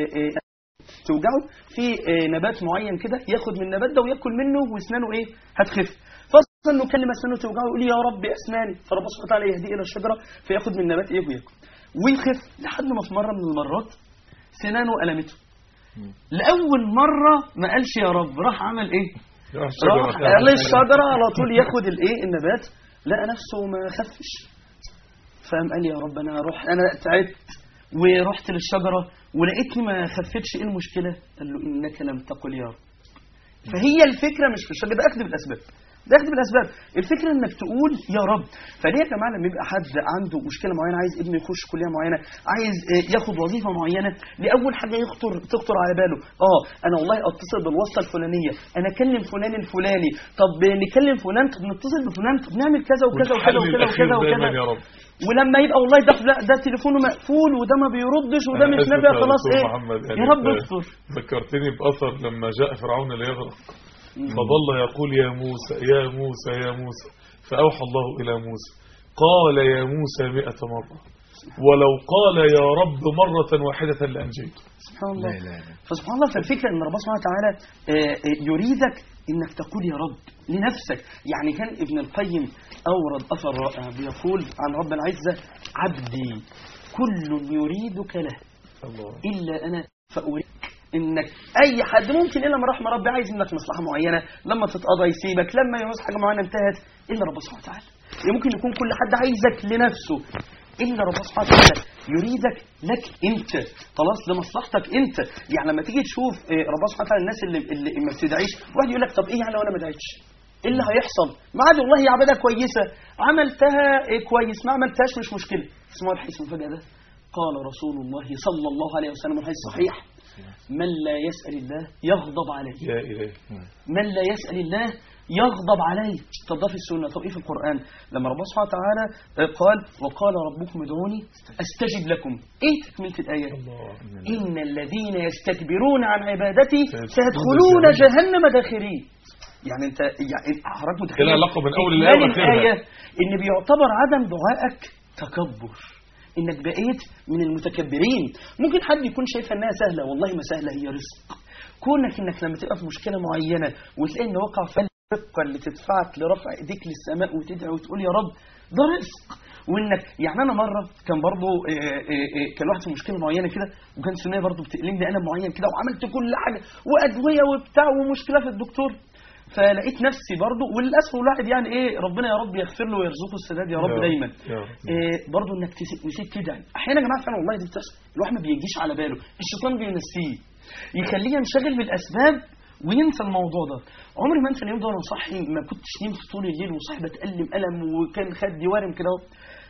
توجعه في نبات معين كده ياخد من النبات ده وياكل منه واسنانه ايه هتخف. فاصلا انه كلمه اسنانه توجعه يقول يا رب اسناني، فربنا سبحانه وتعالى يهديه الى الشجره فياخد من النبات ايه وياكل ويخف، لحد ما في مره من المرات سنانه ألمته. لأول مرة ما قالش يا رب، راح عمل ايه؟ راح قال الشجرة على طول ياخد الايه النبات، لقى نفسه ما خفش، فقام قال يا رب انا اروح انا تعبت ورحت للشجرة ولقيتني ما خفتش، ايه المشكلة؟ قال له انك لم تقل يا رب. فهي الفكرة مش في الشجرة، ده اخذ بالاسباب، ده اخذ بالاسباب. الفكره انك تقول يا رب. فليه يا جماعه لما يبقى حد عنده مشكله معينه، عايز ابنه يخش كليه معينه، عايز ياخد وظيفه معينه، لاول حاجه يخطر تخطر على باله اه انا والله اتصل بالواسطه الفلانيه، انا اكلم فلان الفلاني، طب نكلم فلان، طب نتصل بفلان، طب نعمل كذا وكذا وكذا وكذا وكذا وكذا يا رب. ولما يبقى والله ده لا ده تليفونه مقفول وده ما بيردش وده مش نافع خلاص ايه يا رب استر. ذكرتني باثر لما جاء فرعون ليغرق فظل يقول يا موسى يا موسى يا موسى، فأوحى الله إلى موسى قال يا موسى مئة مرة ولو قال يا رب مرة واحدة لأنجيته. سبحان الله. لا لا لا. فسبحان الله. فالفكرة أن ربنا سبحانه وتعالى يريدك أنك تقول يا رب لنفسك. يعني كان ابن القيم أورد أثر رائع بيقول عن رب العزة عبدي كل يريدك له الله إلا أنا فأريد. انك اي حد ممكن الا من رحم ربي عايز منك مصلحه معينه، لما تتقضى يسيبك، لما يعوز حاجه معينه انتهت، الا ربنا سبحانه وتعالى. يعني ممكن يكون كل حد عايزك لنفسه الا ربنا سبحانه وتعالى يريدك لك انت، خلاص لمصلحتك انت. يعني لما تيجي تشوف ربنا سبحانه وتعالى الناس اللي اللي ما بتدعيش، واحد يقول لك طب ايه يعني لو انا ما دعيتش ايه اللي هيحصل؟ ما عاد والله عباده كويسه عملتها كويس، ما عملتهاش مش مشكله. اسمعوا الحديث المفاجئ ده. قال رسول الله صلى الله عليه وسلم الحديث صحيح: من لا يسأل الله يغضب عليه. يا إلهي. من لا يسأل الله يغضب عليه. طب ده في السنة، طب ايه في القرآن؟ لما ربنا سبحانه وتعالى قال وقال ربكم ادعوني استجب لكم، ايه تكملة الآية؟ إن الذين يستكبرون عن عبادتي سيدخلون جهنم داخرين. يعني انت يعني حضرتك متخيل كده علاقة من أول الآية الآية إن بيعتبر عدم دعائك تكبر، انك بقيت من المتكبرين. ممكن حد يكون شايفها انها سهله، والله ما سهله، هي رزق. كونك انك لما تبقى في مشكله معينه وتلاقي ان وقع في الرقه اللي تدفعك لرفع ايديك للسماء وتدعي وتقول يا رب، ده رزق. وانك يعني انا مره كان برضو كان واحد في مشكله معينه كده، وكان سنيه برضو بتقلمني انا معين كده، وعملت كل حاجه وادويه وبتاع ومشكله في الدكتور، فلقيت نفسي برضو وللاسف الواحد يعني ايه ربنا يا رب يغفر له ويرزقه السداد يا رب دايما. إيه برضو انك نسيت تدعي احيانا يا جماعه، فعلا والله دي بتحصل، الواحد ما بيجيش على باله، الشيطان بينسيه يخليه ينشغل بالاسباب وينسى الموضوع ده. عمري ما انسى اليوم ده وانا صاحي، ما كنتش نمت طول الليل وصاحي بتألم ألم وكان خدي وارم كده.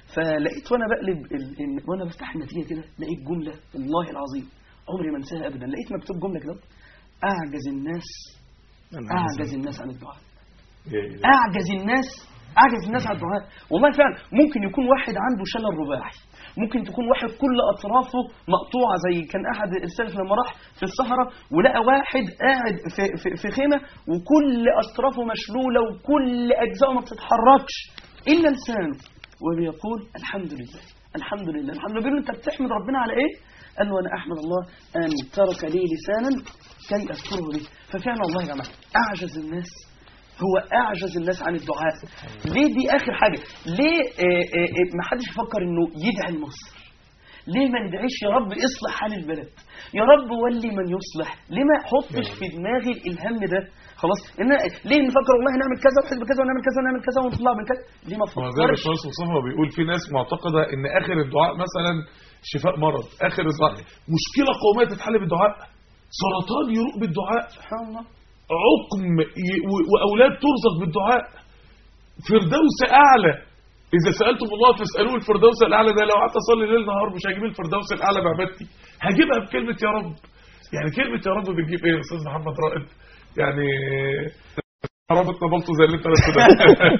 فلقيت وانا بقلب ال... ال... وانا بفتح النتيجه كده لقيت جمله والله العظيم عمري ما انساها ابدا. لقيت مكتوب جمله كده: اعجز الناس اعجز الناس عن الدعاء. اعجز الناس اعجز الناس عن الدعاء. والله فعلا ممكن يكون واحد عنده شلل رباعي، ممكن تكون واحد كل اطرافه مقطوعه، زي كان احد السلف لما راح في الصحراء ولقى واحد قاعد في في, في خيمه وكل اطرافه مشلوله وكل اجزائه ما بتتحركش الا لسانه وبيقول الحمد لله الحمد لله الحمد لله. بيقول له: انت بتحمد ربنا على ايه؟ قال له: انا احمد الله ان ترك لي لسانا كي اذكره به. ففعلا والله يا جماعه اعجز الناس هو اعجز الناس عن الدعاء. ليه؟ دي اخر حاجه. ليه آآ آآ ما حدش يفكر انه يدعي لمصر؟ ليه ما ندعيش يا رب اصلح حال البلد، يا رب ولي من يصلح؟ ليه ما احطش في دماغي الهم ده؟ خلاص ان ليه نفكر والله نعمل كذا وحزب كذا ونعمل كذا ونعمل كذا ونطلع من كذا؟ ليه ما زي فكرش؟ الرسول صلى الله عليه وسلم بيقول في ناس معتقده ان اخر الدعاء مثلا شفاء مرض، اخر الدعاء مشكله قوميه تتحل بالدعاء، سرطان يروق بالدعاء، سبحان الله، عقم ي- و- واولاد ترزق بالدعاء، فردوس اعلى. اذا سالتم الله فاسالوه الفردوس الاعلى. ده لو قعدت اصلي ليل نهار مش هجيب الفردوس الاعلى بعبادتي، هجيبها بكلمه يا رب. يعني كلمه يا رب بتجيب ايه يا استاذ محمد رائد؟ يعني رابط نبلته زي اللي انت قلته ده.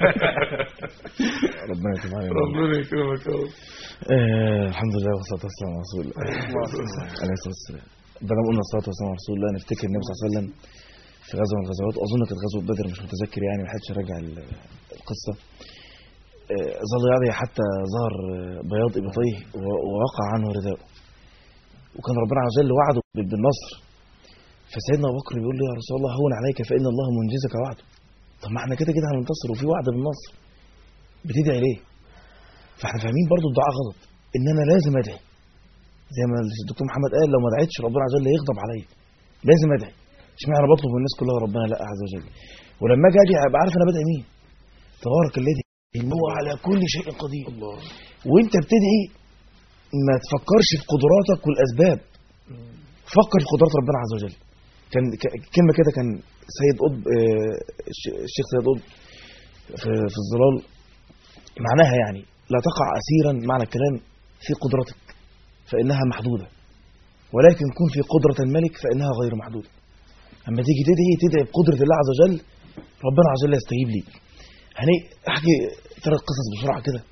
ربنا يتمام يا رب. ربنا يكرمك يا رب. آه، الحمد لله والصلاه والسلام على رسول الله عليه الصلاه والسلام. بدل قلنا الصلاه والسلام على رسول الله نفتكر النبي صلى الله عليه وسلم في غزوه من الغزوات، اظن كانت غزوه بدر، مش متذكر يعني، ما حدش راجع القصه. آه، ظل يعطي حتى ظهر بياض ابطيه ووقع عنه رداءه، وكان ربنا عز وجل وعده بالنصر. فسيدنا ابو بكر بيقول له: يا رسول الله هون عليك فان الله منجزك وعده. طب ما احنا كده كده هننتصر وفي وعد بالنصر، بتدعي ليه؟ فاحنا فاهمين برضو الدعاء غلط، ان انا لازم ادعي زي ما الدكتور محمد قال: لو ما دعيتش ربنا عز وجل يغضب عليا، لازم ادعي. اشمعنى بطلب من الناس كلها وربنا لا عز وجل؟ ولما اجي ادعي ابقى عارف انا بدعي مين. تبارك الذي هو على كل شيء قدير. الله. وانت بتدعي ما تفكرش في قدراتك والاسباب، فكر في قدرات ربنا عز وجل. كان كلمه كده كان سيد قطب، الشيخ سيد قطب في الظلال، معناها يعني لا تقع اسيرا، معنى الكلام في قدرتك فانها محدوده، ولكن كن في قدره الملك فانها غير محدوده. اما تيجي تدعي تدعي بقدره الله عز وجل، ربنا عز وجل يستجيب ليك. يعني احكي ثلاث قصص بسرعه كده.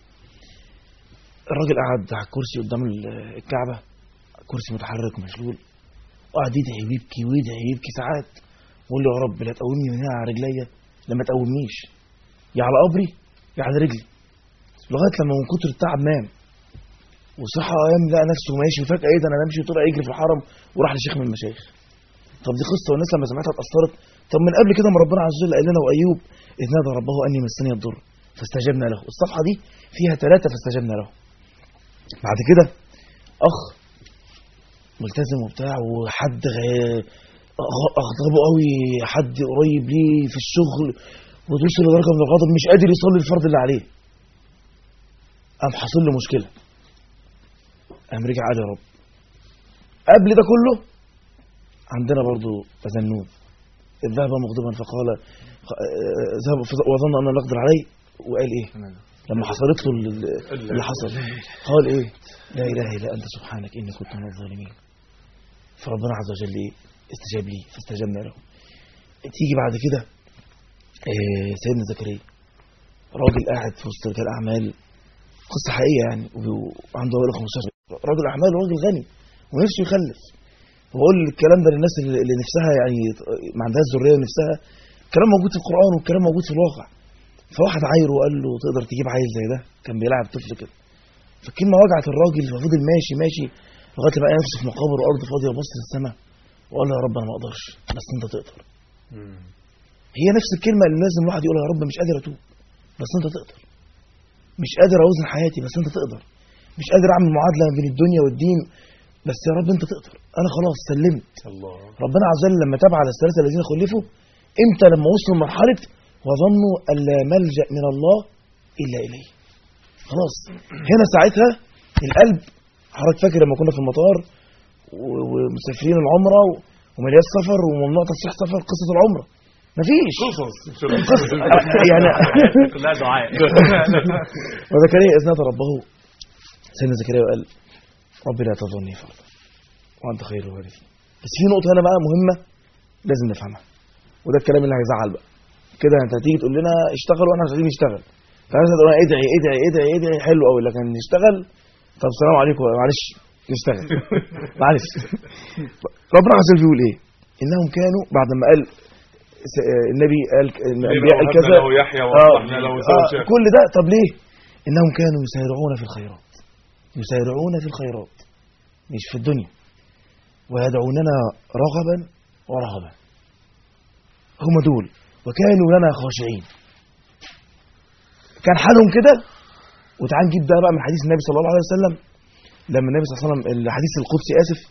الراجل قعد على الكرسي قدام الكعبه، كرسي متحرك مشلول، قعد يدعي ويبكي ويدعي ويبكي ساعات، ويقول له: يا رب لا تقومني من هنا على رجليا، لما تقومنيش يا على قبري يا على رجلي. لغايه لما من كتر التعب نام وصحى، قام لقى نفسه ماشي وفجاه ايه ده انا بمشي، وطلع يجري في الحرم وراح لشيخ من المشايخ. طب دي قصه والناس لما سمعتها اتاثرت. طب من قبل كده ما ربنا عز وجل قال لنا: وايوب اذ نادى ربه اني مسني الضر فاستجبنا له. الصفحه دي فيها ثلاثه فاستجبنا له. بعد كده اخ ملتزم وبتاع، وحد اغضبه قوي، حد قريب ليه في الشغل وتوصل لدرجه من الغضب مش قادر يصلي الفرض اللي عليه. قام حصل له مشكله، قام رجع قال: يا رب. قبل ده كله عندنا برضو ذنون إذ ذهب مغضبا فقال ذهب وظن أن لا نقدر عليه، وقال إيه لما حصلت له اللي حصل؟ قال إيه؟ لا إله إلا أنت سبحانك إني كنت من الظالمين. فربنا عز وجل إيه؟ استجاب لي فاستجبنا له. تيجي بعد كده إيه سيدنا زكريا، راجل قاعد في وسط رجال أعمال، قصة حقيقية يعني، وعنده حوالي خمستاشر راجل أعمال وراجل غني ونفسه يخلف. وبقول الكلام ده للناس اللي نفسها يعني ما عندهاش ذريه ونفسها، كلام موجود في القرآن والكلام موجود في الواقع. فواحد عايره وقال له: تقدر تجيب عيل زي ده؟ كان بيلعب طفل كده. فالكلمه وجعت الراجل، ففضل ماشي ماشي لغايه ما لقى نفسه في مقابر وارض فاضيه وبص للسماء وقال له: يا رب انا ما اقدرش بس انت تقدر. هي نفس الكلمه اللي لازم الواحد يقولها: يا رب مش قادر اتوب بس انت تقدر، مش قادر اوزن حياتي بس انت تقدر، مش قادر اعمل معادله بين الدنيا والدين بس يا رب انت تقدر، انا خلاص سلمت. الله. ربنا عز وجل لما تاب على الثلاثه الذين خلفوا، امتى؟ لما وصلوا لمرحله وظنوا ان لا ملجا من الله الا اليه. خلاص هنا ساعتها القلب، حضرتك فاكر لما كنا في المطار ومسافرين العمره ومليان سفر وممنوع تصحيح سفر، قصه العمره مفيش قصص يعني لا دعاء. وزكريا اذ نادى ربه سيدنا زكريا قال ربي لا تظني فردا وانت خير الوارثين. بس في نقطه هنا بقى مهمه لازم نفهمها، وده الكلام اللي هيزعل بقى كده. انت هتيجي تقول لنا اشتغل واحنا مش عايزين نشتغل، فالناس هتقول ادعي ادعي ادعي ادعي حلو قوي، لكن نشتغل طب السلام عليكم معلش نشتغل معلش. ربنا عز وجل بيقول ايه؟ انهم كانوا بعد ما قال النبي قال الانبياء قال كذا لو يحيى وصحنا لو آه كل ده، طب ليه؟ انهم كانوا يسارعون في الخيرات، يسارعون في الخيرات مش في الدنيا، ويدعوننا رغبا ورهبا. هم دول وكانوا لنا خاشعين، كان حالهم كده. وتعال نجيب ده بقى من حديث النبي صلى الله عليه وسلم، لما النبي صلى الله عليه وسلم الحديث القدسي اسف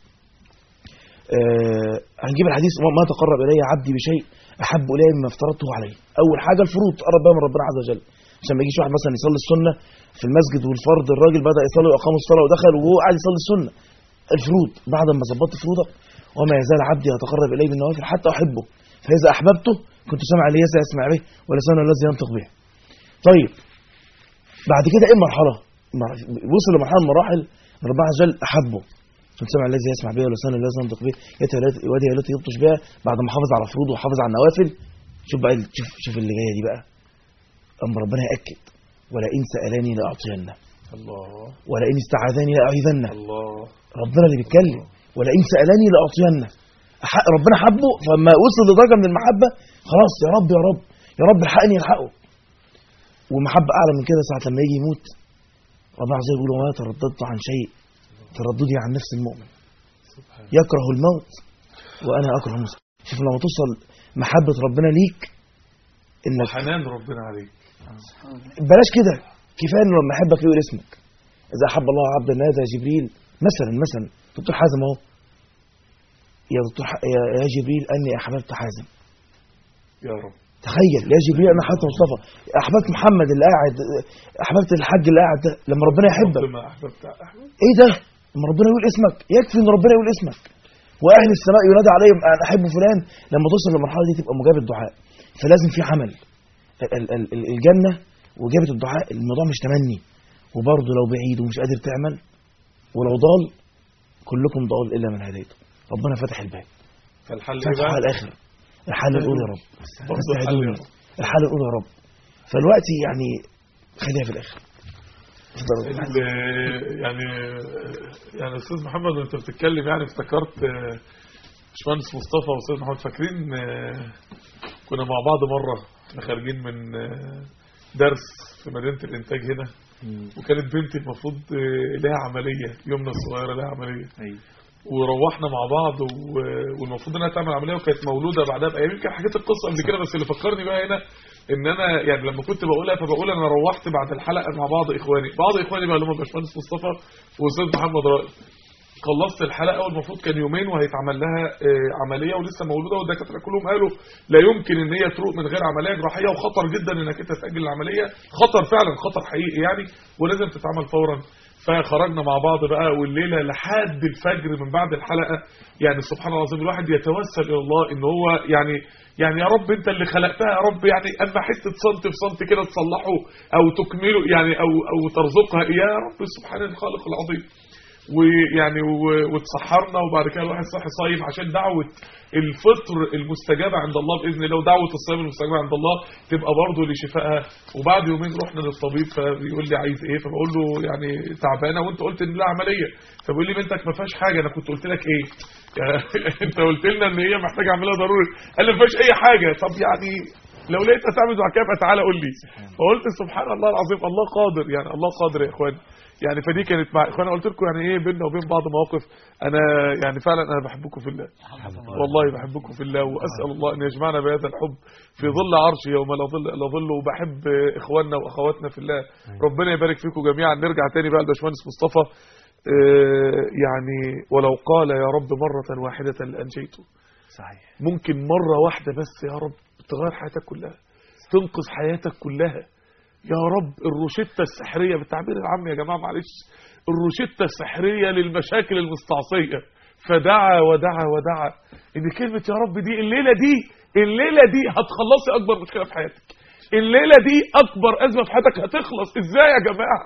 أه هنجيب الحديث ما تقرب الي عبدي بشيء احب الي مما افترضته عليه. اول حاجه الفروض تقرب بقى من ربنا عز وجل، عشان ما يجيش واحد مثلا يصلي السنه في المسجد والفرض الراجل بدا يصلي واقام الصلاه ودخل وهو قاعد يصلي السنه. الفروض بعد ما ظبطت فروضك، وما يزال عبدي يتقرب الي بالنوافل حتى احبه فاذا احببته كنت سامع الذي يسمع به ولسانه الذي ينطق به. طيب بعد كده ايه المرحله؟ وصل لمرحله من المراحل ربنا عز وجل احبه، كنت سامع الذي يسمع به ولسانه الذي ينطق به يده التي يبطش بها، بعد ما حافظ على فروضه وحافظ على النوافل. شوف بقى شوف شوف اللي جايه دي بقى، اما ربنا ياكد ولئن سالني لاعطينه الله، ولئن استعاذني لاعيذنه. الله، ربنا اللي بيتكلم، ولئن سالني لاعطينه. ربنا حبه، فما وصل لدرجه من المحبه خلاص يا رب يا رب يا رب الحقني الحقه. ومحبه اعلى من كده ساعه لما يجي يموت ربنا عز وجل يقول وما ترددت عن شيء ترددي عن نفس المؤمن يكره الموت وانا اكره الموت. شوف لما توصل محبه ربنا ليك انك وحنان ربنا عليك، بلاش كده، كفايه انه لما يحبك يقول اسمك. اذا احب الله عبدا نادى جبريل مثلا مثلا دكتور حازم اهو، يا دكتور ح... يا... يا جبريل اني احببت حازم. يا رب تخيل يا جبريل انا حببت مصطفى، احببت محمد اللي قاعد، احببت الحاج اللي قاعد ده. لما ربنا يحبك ما احببت احببت ايه ده؟ لما ربنا يقول اسمك يكفي ان ربنا يقول اسمك. واهل السماء ينادى عليهم انا احب فلان. لما توصل للمرحله دي تبقى مجاب الدعاء، فلازم في عمل. ال... ال... ال... الجنه وجابت الدعاء، الموضوع مش تمني. وبرضه لو بعيد ومش قادر تعمل ولو ضال، كلكم ضال الا من هديته. ربنا فتح الباب، فالحل ايه فتح بقى؟ على الاخر. الحل الاول يا رب، برضه الحل استعدوني. يا رب. الحل الاول يا رب. فالوقت يعني خليها في الاخر. ال- يعني يعني استاذ محمد وانت بتتكلم يعني افتكرت آه، باشمهندس مصطفى واستاذ محمد، فاكرين آه، كنا مع بعض مره احنا خارجين من آه، درس في مدينه الانتاج هنا، وكانت بنتي المفروض آه، لها عمليه، يومنا الصغيره لها عمليه، ايوه وروحنا مع بعض و- والمفروض انها تعمل عمليه، وكانت مولوده بعدها بايام. يمكن حكيت القصه قبل كده، بس اللي فكرني بقى هنا ان انا يعني لما كنت بقولها فبقول انا روحت بعد الحلقه مع بعض اخواني، بعض اخواني بقى اللي هم باشمهندس مصطفى واستاذ محمد رائد. خلصت الحلقه والمفروض كان يومين وهيتعمل لها آه، عمليه ولسه مولوده، والدكاتره كلهم قالوا لا يمكن ان هي تروق من غير عمليه جراحيه، وخطر جدا انك انت تاجل العمليه، خطر فعلا، خطر حقيقي يعني، ولازم تتعمل فورا. فخرجنا مع بعض بقى، والليله لحد الفجر من بعد الحلقه يعني سبحان الله العظيم الواحد يتوسل الى الله ان هو يعني يعني يا رب انت اللي خلقتها يا رب، يعني اما حته سنت في سنت كده تصلحه او تكمله يعني او او ترزقها يا رب سبحان الخالق العظيم. ويعني و- واتسحرنا، وبعد كده الواحد صاحي صايم عشان دعوه الفطر المستجابه عند الله باذن الله، ودعوه الصيام المستجابه عند الله تبقى برضه لشفائها. وبعد يومين رحنا للطبيب فبيقول لي عايز ايه، فبقول له يعني تعبانه وانت قلت ان لها عمليه، فبيقول لي بنتك ما فيهاش حاجه، انا كنت قلت لك ايه؟ انت قلت لنا ان هي محتاجه عمليه ضروري، قال لي ما فيهاش اي حاجه. طب يعني لو لقيت تعمل دعاء كده تعالى قول لي. فقلت سبحان الله العظيم، الله قادر، يعني الله قادر يا اخوان. يعني فدي كانت مع اخوانا، قلت لكم يعني ايه بيننا وبين بعض مواقف. انا يعني فعلا انا بحبكم في الله، والله بحبكم في الله، واسال الله ان يجمعنا بهذا الحب في ظل عرشه يوم لا ظل الا ظله. وبحب اخواننا واخواتنا في الله، ربنا يبارك فيكم جميعا. نرجع تاني بقى لباشمهندس مصطفى، آه، يعني ولو قال يا رب مره واحده لانجيته. صحيح. ممكن مره واحده بس يا رب تغير حياتك كلها، تنقذ حياتك كلها يا رب. الروشتة السحرية بالتعبير العام يا جماعة معلش، الروشتة السحرية للمشاكل المستعصية. فدعا ودعا ودعا ان كلمة يا رب دي الليلة دي الليلة دي هتخلصي اكبر مشكلة في حياتك، الليلة دي اكبر ازمة في حياتك هتخلص. ازاي يا جماعة؟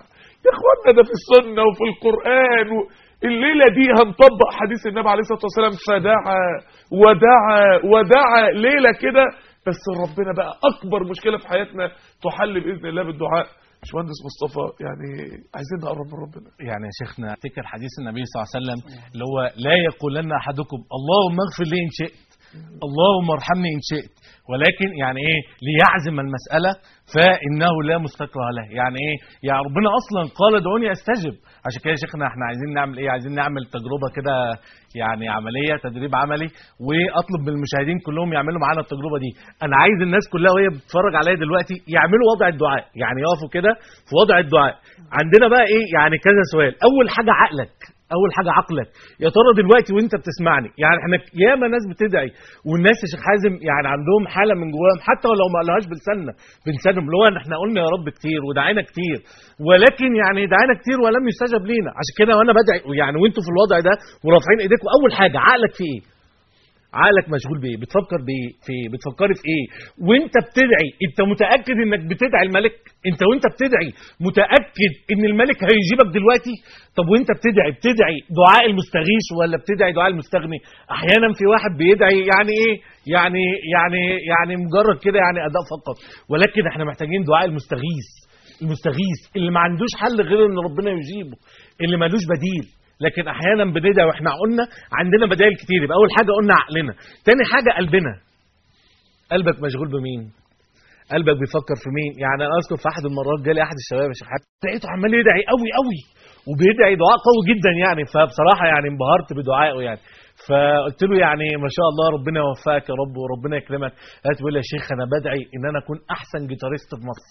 يا اخوانا ده في السنه وفي القران و... الليله دي هنطبق حديث النبي عليه الصلاه والسلام، فدعا ودعا ودعا ليله كده. بس ربنا بقى اكبر مشكله في حياتنا تحل باذن الله بالدعاء. باشمهندس مصطفى، يعني عايزين نقرب من ربنا. يعني يا شيخنا افتكر حديث النبي صلى الله عليه وسلم اللي هو لا يقولن احدكم اللهم اغفر لي ان شئت، اللهم ارحمني ان شئت، ولكن يعني ايه ليعزم المساله فانه لا مستكره له. يعني ايه؟ يعني ربنا اصلا قال ادعوني استجب. عشان كده يا شيخنا احنا عايزين نعمل ايه؟ عايزين نعمل تجربه كده، يعني عمليه تدريب عملي، واطلب من المشاهدين كلهم يعملوا معانا التجربه دي. انا عايز الناس كلها وهي بتتفرج عليا دلوقتي يعملوا وضع الدعاء، يعني يقفوا كده في وضع الدعاء. عندنا بقى ايه؟ يعني كذا سؤال. اول حاجه عقلك، اول حاجه عقلك. يا ترى دلوقتي وانت بتسمعني، يعني احنا ياما ناس بتدعي، والناس يا شيخ حازم يعني عندهم حاله من جواهم حتى ولو ما قالوهاش بلساننا بلسانهم، اللي هو احنا قلنا يا رب كتير ودعينا كتير، ولكن يعني دعينا كتير ولم يستجب لينا. عشان كده وانا بدعي يعني وانتوا في الوضع ده ورافعين ايديكم، اول حاجه عقلك في ايه؟ عقلك مشغول بايه؟ بتفكر بايه؟ في إيه؟ بتفكري في ايه وانت بتدعي؟ انت متاكد انك بتدعي الملك؟ انت وانت بتدعي متاكد ان الملك هيجيبك دلوقتي؟ طب وانت بتدعي بتدعي دعاء المستغيث ولا بتدعي دعاء المستغني؟ احيانا في واحد بيدعي يعني ايه؟ يعني يعني يعني مجرد كده يعني اداء فقط، ولكن احنا محتاجين دعاء المستغيث. المستغيث اللي ما عندوش حل غير ان ربنا يجيبه، اللي مالوش بديل. لكن احيانا بندعي واحنا قلنا عندنا بدائل كتير. يبقى اول حاجه قلنا عقلنا، تاني حاجه قلبنا. قلبك مشغول بمين؟ قلبك بيفكر في مين؟ يعني انا اذكر في احد المرات جالي احد الشباب يا شيخ حاج، لقيته عمال يدعي قوي قوي وبيدعي دعاء قوي جدا يعني، فبصراحه يعني انبهرت بدعائه يعني. فقلت له يعني ما شاء الله ربنا يوفقك يا رب وربنا يكرمك. قال بيقول لي يا شيخ انا بدعي ان انا اكون احسن جيتاريست في مصر.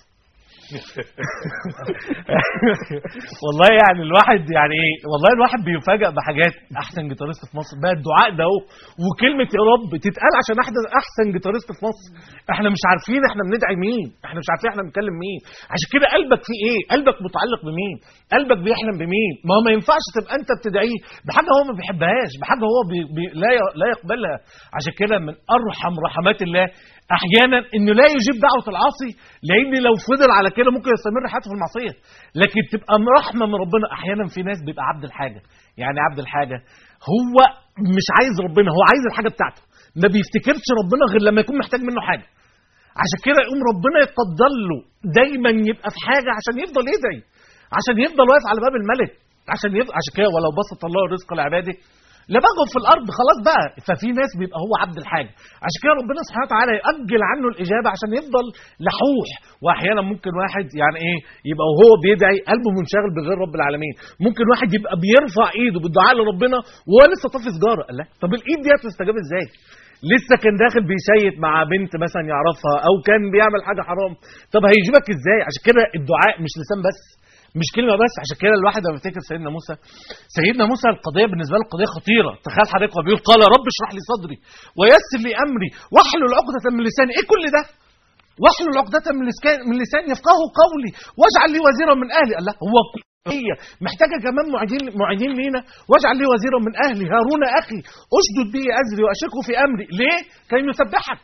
والله يعني الواحد يعني ايه، والله الواحد بيفاجئ بحاجات. احسن جيتاريست في مصر بقى الدعاء ده اهو، وكلمه يا رب تتقال عشان احسن احسن جيتاريست في مصر. احنا مش عارفين احنا بندعي مين، احنا مش عارفين احنا بنكلم مين. عشان كده قلبك فيه ايه؟ قلبك متعلق بمين؟ قلبك بيحلم بمين؟ ما هو ما ينفعش تبقى انت بتدعيه بحاجه هو ما بيحبهاش، بحاجه هو بي بي لا لا يقبلها. عشان كده من ارحم رحمات الله احيانا انه لا يجيب دعوه العاصي، لان لو فضل على كده ممكن يستمر حياته في المعصيه. لكن تبقى رحمه من ربنا. احيانا في ناس بيبقى عبد الحاجه. يعني عبد الحاجه هو مش عايز ربنا، هو عايز الحاجه بتاعته، ما بيفتكرش ربنا غير لما يكون محتاج منه حاجه. عشان كده يقوم ربنا يقدر له دايما يبقى في حاجه عشان يفضل يدعي، عشان يفضل واقف على باب الملك، عشان يفضل. عشان كده ولو بسط الله الرزق لعباده لبغوا في الارض، خلاص بقى. ففي ناس بيبقى هو عبد الحاجه، عشان كده ربنا سبحانه وتعالى يأجل عنه الاجابه عشان يفضل لحوح. واحيانا ممكن واحد يعني ايه يبقى وهو بيدعي قلبه منشغل بغير رب العالمين. ممكن واحد يبقى بيرفع ايده بالدعاء لربنا وهو لسه طافي سيجاره. الله، طب الايد دي هتستجاب ازاي؟ لسه كان داخل بيشيت مع بنت مثلا يعرفها، او كان بيعمل حاجه حرام. طب هيجيبك ازاي؟ عشان كده الدعاء مش لسان بس، مش كلمه بس. عشان كده الواحد لما بيفتكر سيدنا موسى، سيدنا موسى القضيه بالنسبه له قضيه خطيره. تخيل حضرتك هو بيقول قال رب اشرح لي صدري ويسر لي امري واحلل عقده من لساني. ايه كل ده؟ واحلل عقده من لساني من لساني يفقهوا قولي واجعل لي وزيرا من اهلي. الله، هو هي محتاجه كمان معيدين معيدين لينا. واجعل لي وزيرا من اهلي هارون اخي اشدد به ازري واشركه في امري. ليه؟ كي يسبحك.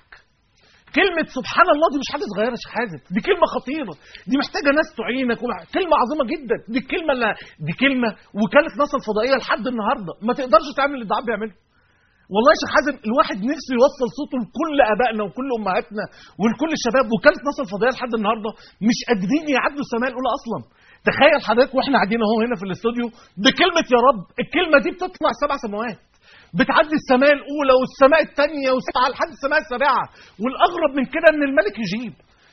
كلمة سبحان الله دي مش حاجة صغيرة يا شيخ حازم، دي كلمة خطيرة، دي محتاجة ناس تعينك، كلمة عظيمة جدا. دي الكلمة اللي دي كلمة وكالة نصر الفضائية لحد النهاردة ما تقدرش تعمل اللي الدعاء بيعمله. والله يا شيخ حازم الواحد نفسه يوصل صوته لكل ابائنا وكل امهاتنا ولكل الشباب. وكالة نصر الفضائية لحد النهاردة مش قادرين يعدوا السماء الاولى اصلا. تخيل حضرتك واحنا قاعدين اهو هنا في الاستوديو بكلمة يا رب، الكلمة دي بتطلع سبع سماوات، بتعدي السماء الاولى والسماء الثانيه وسبعه لحد السماء السابعه. والاغرب من كده ان الملك يجيب.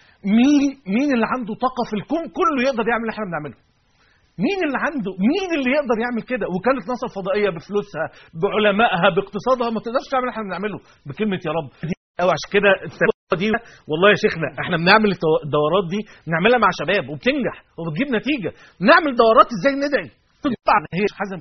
مين مين اللي عنده طاقه في الكون كله يقدر يعمل اللي احنا بنعمله؟ مين اللي عنده مين اللي يقدر يعمل كده؟ وكاله نصر الفضائيه بفلوسها بعلمائها باقتصادها ما تقدرش تعمل اللي احنا بنعمله بكلمه يا رب دي. او عشان كده دي والله يا شيخنا احنا بنعمل الدورات دي بنعملها مع شباب وبتنجح وبتجيب نتيجه. نعمل دورات ازاي ندعي. طبعا هي حزم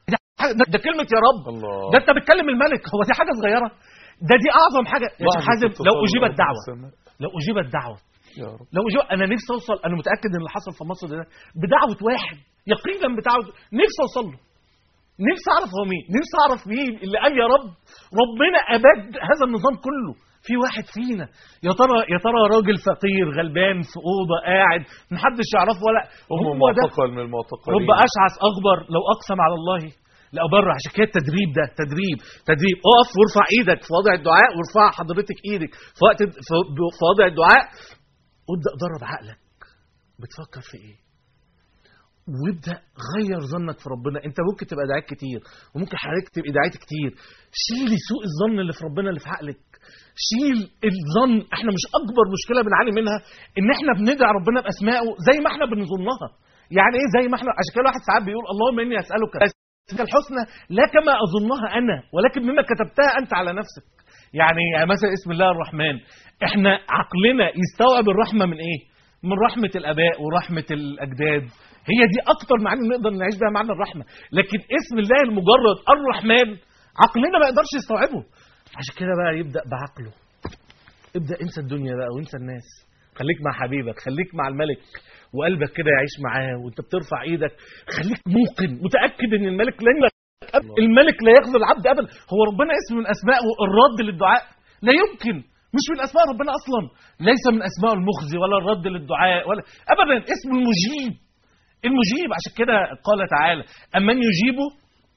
ده كلمة يا رب الله. ده انت بتكلم الملك، هو دي حاجة صغيرة؟ ده دي اعظم حاجة يا شيخ حازم. لو اجيبت دعوة لو اجيبت دعوة يا رب. لو اجيبت انا نفسي اوصل، انا متأكد ان اللي حصل في مصر ده بدعوة واحد يقينا بدعوة، نفسي اوصل له، نفسي اعرف هو مين، نفسي اعرف مين اللي قال يا رب ربنا اباد هذا النظام كله في واحد فينا يا ترى يا ترى راجل فقير غلبان في اوضه قاعد محدش يعرفه ولا هم هو ده معتقل من المعتقلين. رب اشعث اغبر لو اقسم على الله لأبره. عشان كده التدريب ده تدريب تدريب اقف وارفع ايدك في وضع الدعاء، وارفع حضرتك ايدك في وقت في وضع الدعاء، وابدا درب عقلك بتفكر في ايه، وابدا غير ظنك في ربنا. انت ممكن تبقى داعية كتير وممكن حضرتك تبقى داعية كتير، شيلي سوء الظن اللي في ربنا اللي في عقلك، شيل الظن. احنا مش اكبر مشكله بنعاني منها ان احنا بندعي ربنا باسمائه زي ما احنا بنظنها. يعني ايه زي ما احنا؟ عشان كده الواحد ساعات بيقول اللهم اني اسالك الحسنى لا كما اظنها انا ولكن مما كتبتها انت على نفسك. يعني مثلا اسم الله الرحمن، احنا عقلنا يستوعب الرحمه من ايه؟ من رحمه الاباء ورحمه الاجداد. هي دي اكتر معاني نقدر نعيش بها معنى الرحمه. لكن اسم الله المجرد الرحمن عقلنا ما يقدرش يستوعبه. عشان كده بقى يبدا بعقله، ابدا انسى الدنيا بقى وانسى الناس، خليك مع حبيبك، خليك مع الملك وقلبك كده يعيش معاه وانت بترفع ايدك. خليك موقن متاكد ان الملك لن الملك لا يخذل العبد ابدا. هو ربنا اسم من اسمائه الرد للدعاء؟ لا يمكن، مش من اسماء ربنا اصلا، ليس من اسماء المخزي ولا الرد للدعاء ولا ابدا، اسم المجيب. المجيب. عشان كده قال تعالى امن يجيبه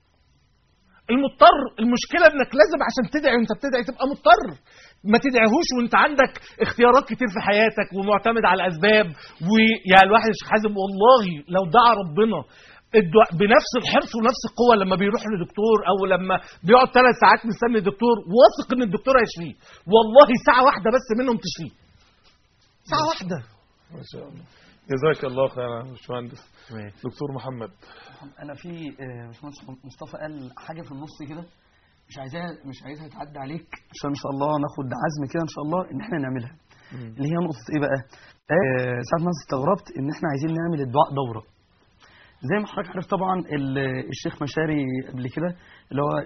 المضطر. المشكله انك لازم عشان تدعي وانت بتدعي تبقى مضطر، ما تدعيهوش وانت عندك اختيارات كتير في حياتك ومعتمد على الاسباب. ويا الواحد يا شيخ حازم والله لو دعا ربنا بنفس الحرص ونفس القوه لما بيروح لدكتور او لما بيقعد ثلاث ساعات مستني الدكتور واثق ان الدكتور هيشفيه، والله ساعه واحده بس منهم تشفيه، ساعه واحده. ما شاء الله، جزاك الله خيرا يا باشمهندس. دكتور محمد، انا في باشمهندس مصطفى قال حاجه في النص كده مش عايزاها مش عايزها تعدي عليك، عشان ان شاء الله ناخد عزم كده ان شاء الله ان احنا نعملها. مم. اللي هي نقطه ايه بقى؟ آه ساعه ما استغربت ان احنا عايزين نعمل الدعاء دوره. زي ما حضرتك عارف طبعا الشيخ مشاري قبل كده اللي هو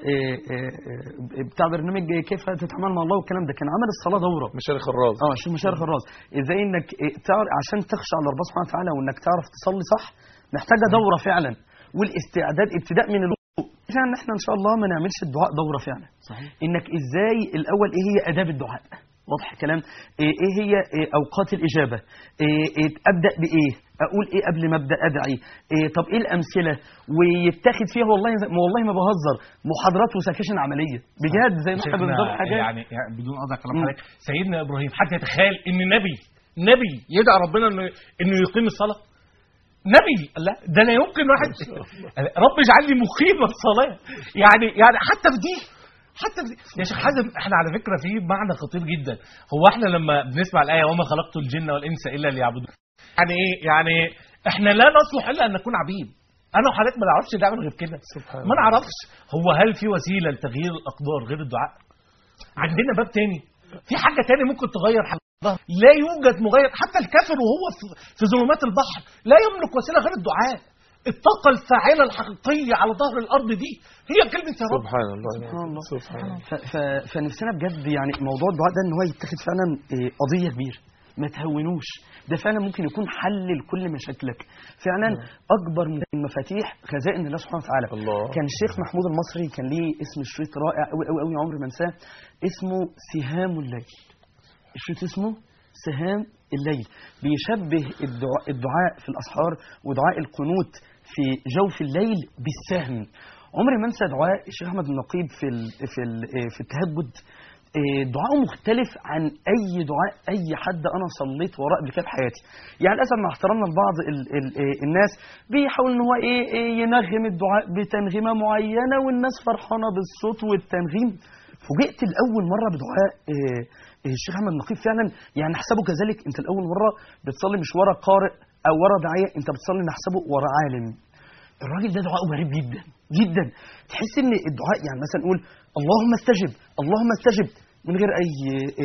بتاع برنامج كيف تتعامل مع الله والكلام ده، كان عمل الصلاه دوره. مشاري خراز. اه الشيخ مشاري خراز. ازاي انك تعرف عشان تخشع لربنا سبحانه وتعالى وانك تعرف تصلي صح محتاجه دوره فعلا، والاستعداد ابتداء من الوضوء. عشان احنا ان شاء الله ما نعملش الدعاء دوره فعلا. صحيح. انك ازاي الاول ايه هي اداب الدعاء، واضح الكلام؟ ايه, إيه هي إيه اوقات الاجابه، إيه, إيه ابدا بايه، اقول ايه قبل ما ابدا ادعي، إيه طب ايه الامثله، ويتاخد فيها والله والله ما بهزر محاضرات وسكاشن عمليه بجد زي ما احنا بنظبط حاجات. يعني, يعني بدون قطع كلام حضرتك، سيدنا ابراهيم حتى يتخيل ان نبي نبي يدعي ربنا انه انه يقيم الصلاه. نبي لا ده لا يمكن واحد رب اجعلني مقيم الصلاه. يعني يعني حتى في دي حتى في دي. يا شيخ حازم احنا على فكره في معنى خطير جدا. هو احنا لما بنسمع الايه وما خلقت الجن والانس الا ليعبدون، يعني ايه؟ يعني احنا لا نصلح الا ان نكون عبيد. انا وحضرتك ما نعرفش نعمل غير كده، ما نعرفش. هو هل في وسيله لتغيير الاقدار غير الدعاء؟ عندنا باب تاني، في حاجه تاني ممكن تغير حاجة. لا يوجد مغير. حتى الكافر وهو في ظلمات البحر لا يملك وسيله غير الدعاء. الطاقه الفاعله الحقيقيه على ظهر الارض دي هي كلمه يا رب. سبحان الله سبحان الله. سبحان الله. فنفسنا بجد يعني موضوع الدعاء ده ان هو يتخذ فعلا قضيه كبيره، ما تهونوش. ده فعلا ممكن يكون حل لكل مشاكلك. فعلا اكبر من المفاتيح خزائن الله سبحانه وتعالى. الله. كان الشيخ محمود المصري كان ليه اسم شريط رائع قوي قوي قوي عمري ما انساه، اسمه سهام الليل. الشريط اسمه سهام الليل، بيشبه الدعاء, الدعاء في الاسحار ودعاء القنوت في جوف الليل بالسهم. عمري ما انسى دعاء الشيخ احمد النقيب في ال في ال في التهجد. دعاءه مختلف عن اي دعاء اي حد انا صليت وراه قبل كده في حياتي. يعني للاسف مع احترامنا لبعض ال ال الناس بيحاول ان هو ايه ينغم الدعاء بتنغيمه معينه والناس فرحانه بالصوت والتنغيم. فوجئت لاول مره بدعاء الشيخ احمد النقيب فعلا، يعني نحسبه كذلك. انت الاول مره بتصلي مش ورا قارئ او ورا داعيه، انت بتصلي نحسبه ورا عالم. الراجل ده دعاءه غريب جدا جدا. تحس ان الدعاء يعني مثلا نقول اللهم استجب اللهم استجب من غير اي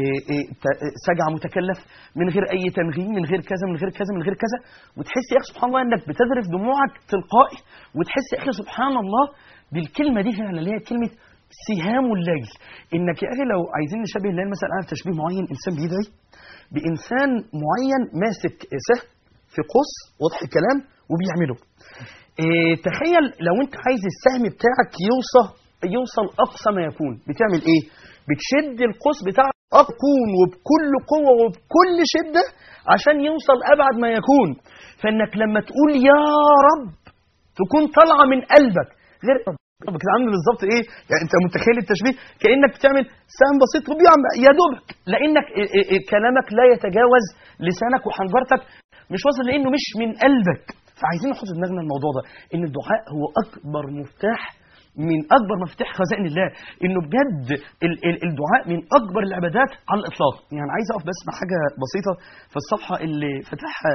سجع متكلف، من غير اي تنغيم، من غير كذا من غير كذا من غير كذا. وتحس يا اخي سبحان الله انك بتذرف دموعك تلقائي، وتحس يا اخي سبحان الله بالكلمه دي فعلا اللي هي كلمه سهام الليل. انك يا اخي لو عايزين نشبه الليل مثلا على تشبيه معين، انسان بيدعي بانسان معين ماسك سهم في قوس، واضح الكلام، وبيعمله. إيه تخيل لو انت عايز السهم بتاعك يوصل يوصل اقصى ما يكون، بتعمل ايه؟ بتشد القوس بتاعك أقوم وبكل قوة وبكل شدة عشان يوصل أبعد ما يكون. فإنك لما تقول يا رب تكون طالعة من قلبك، غير ربك عامل بالظبط إيه؟ يعني أنت متخيل التشبيه كأنك بتعمل سهم بسيط وبيعمل يا دوبك، لأنك كلامك لا يتجاوز لسانك وحنجرتك، مش واصل لأنه مش من قلبك. فعايزين نحط في دماغنا الموضوع ده، إن الدعاء هو أكبر مفتاح من أكبر مفتاح خزائن الله، إنه بجد الدعاء من أكبر العبادات على الإطلاق. يعني عايز أقف بس مع حاجة بسيطة في الصفحة اللي فتحها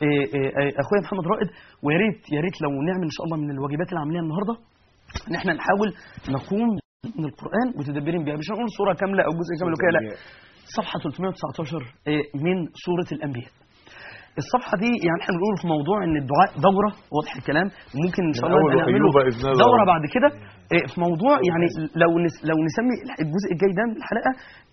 أخويا محمد رائد، ويا ريت يا ريت لو نعمل إن شاء الله من الواجبات العملية النهاردة إن إحنا نحاول نقوم من القرآن متدبرين بها، مش هنقول سورة كاملة أو جزء كامل وكده، لا، صفحة ثلاثمائة وتسعة عشر من سورة الأنبياء. الصفحة دي يعني احنا بنقول في موضوع ان الدعاء دورة، واضح الكلام، ممكن ان شاء الله نعمله دورة بعد كده في موضوع يعني لو لو نسمي الجزء الجاي ده من الحلقة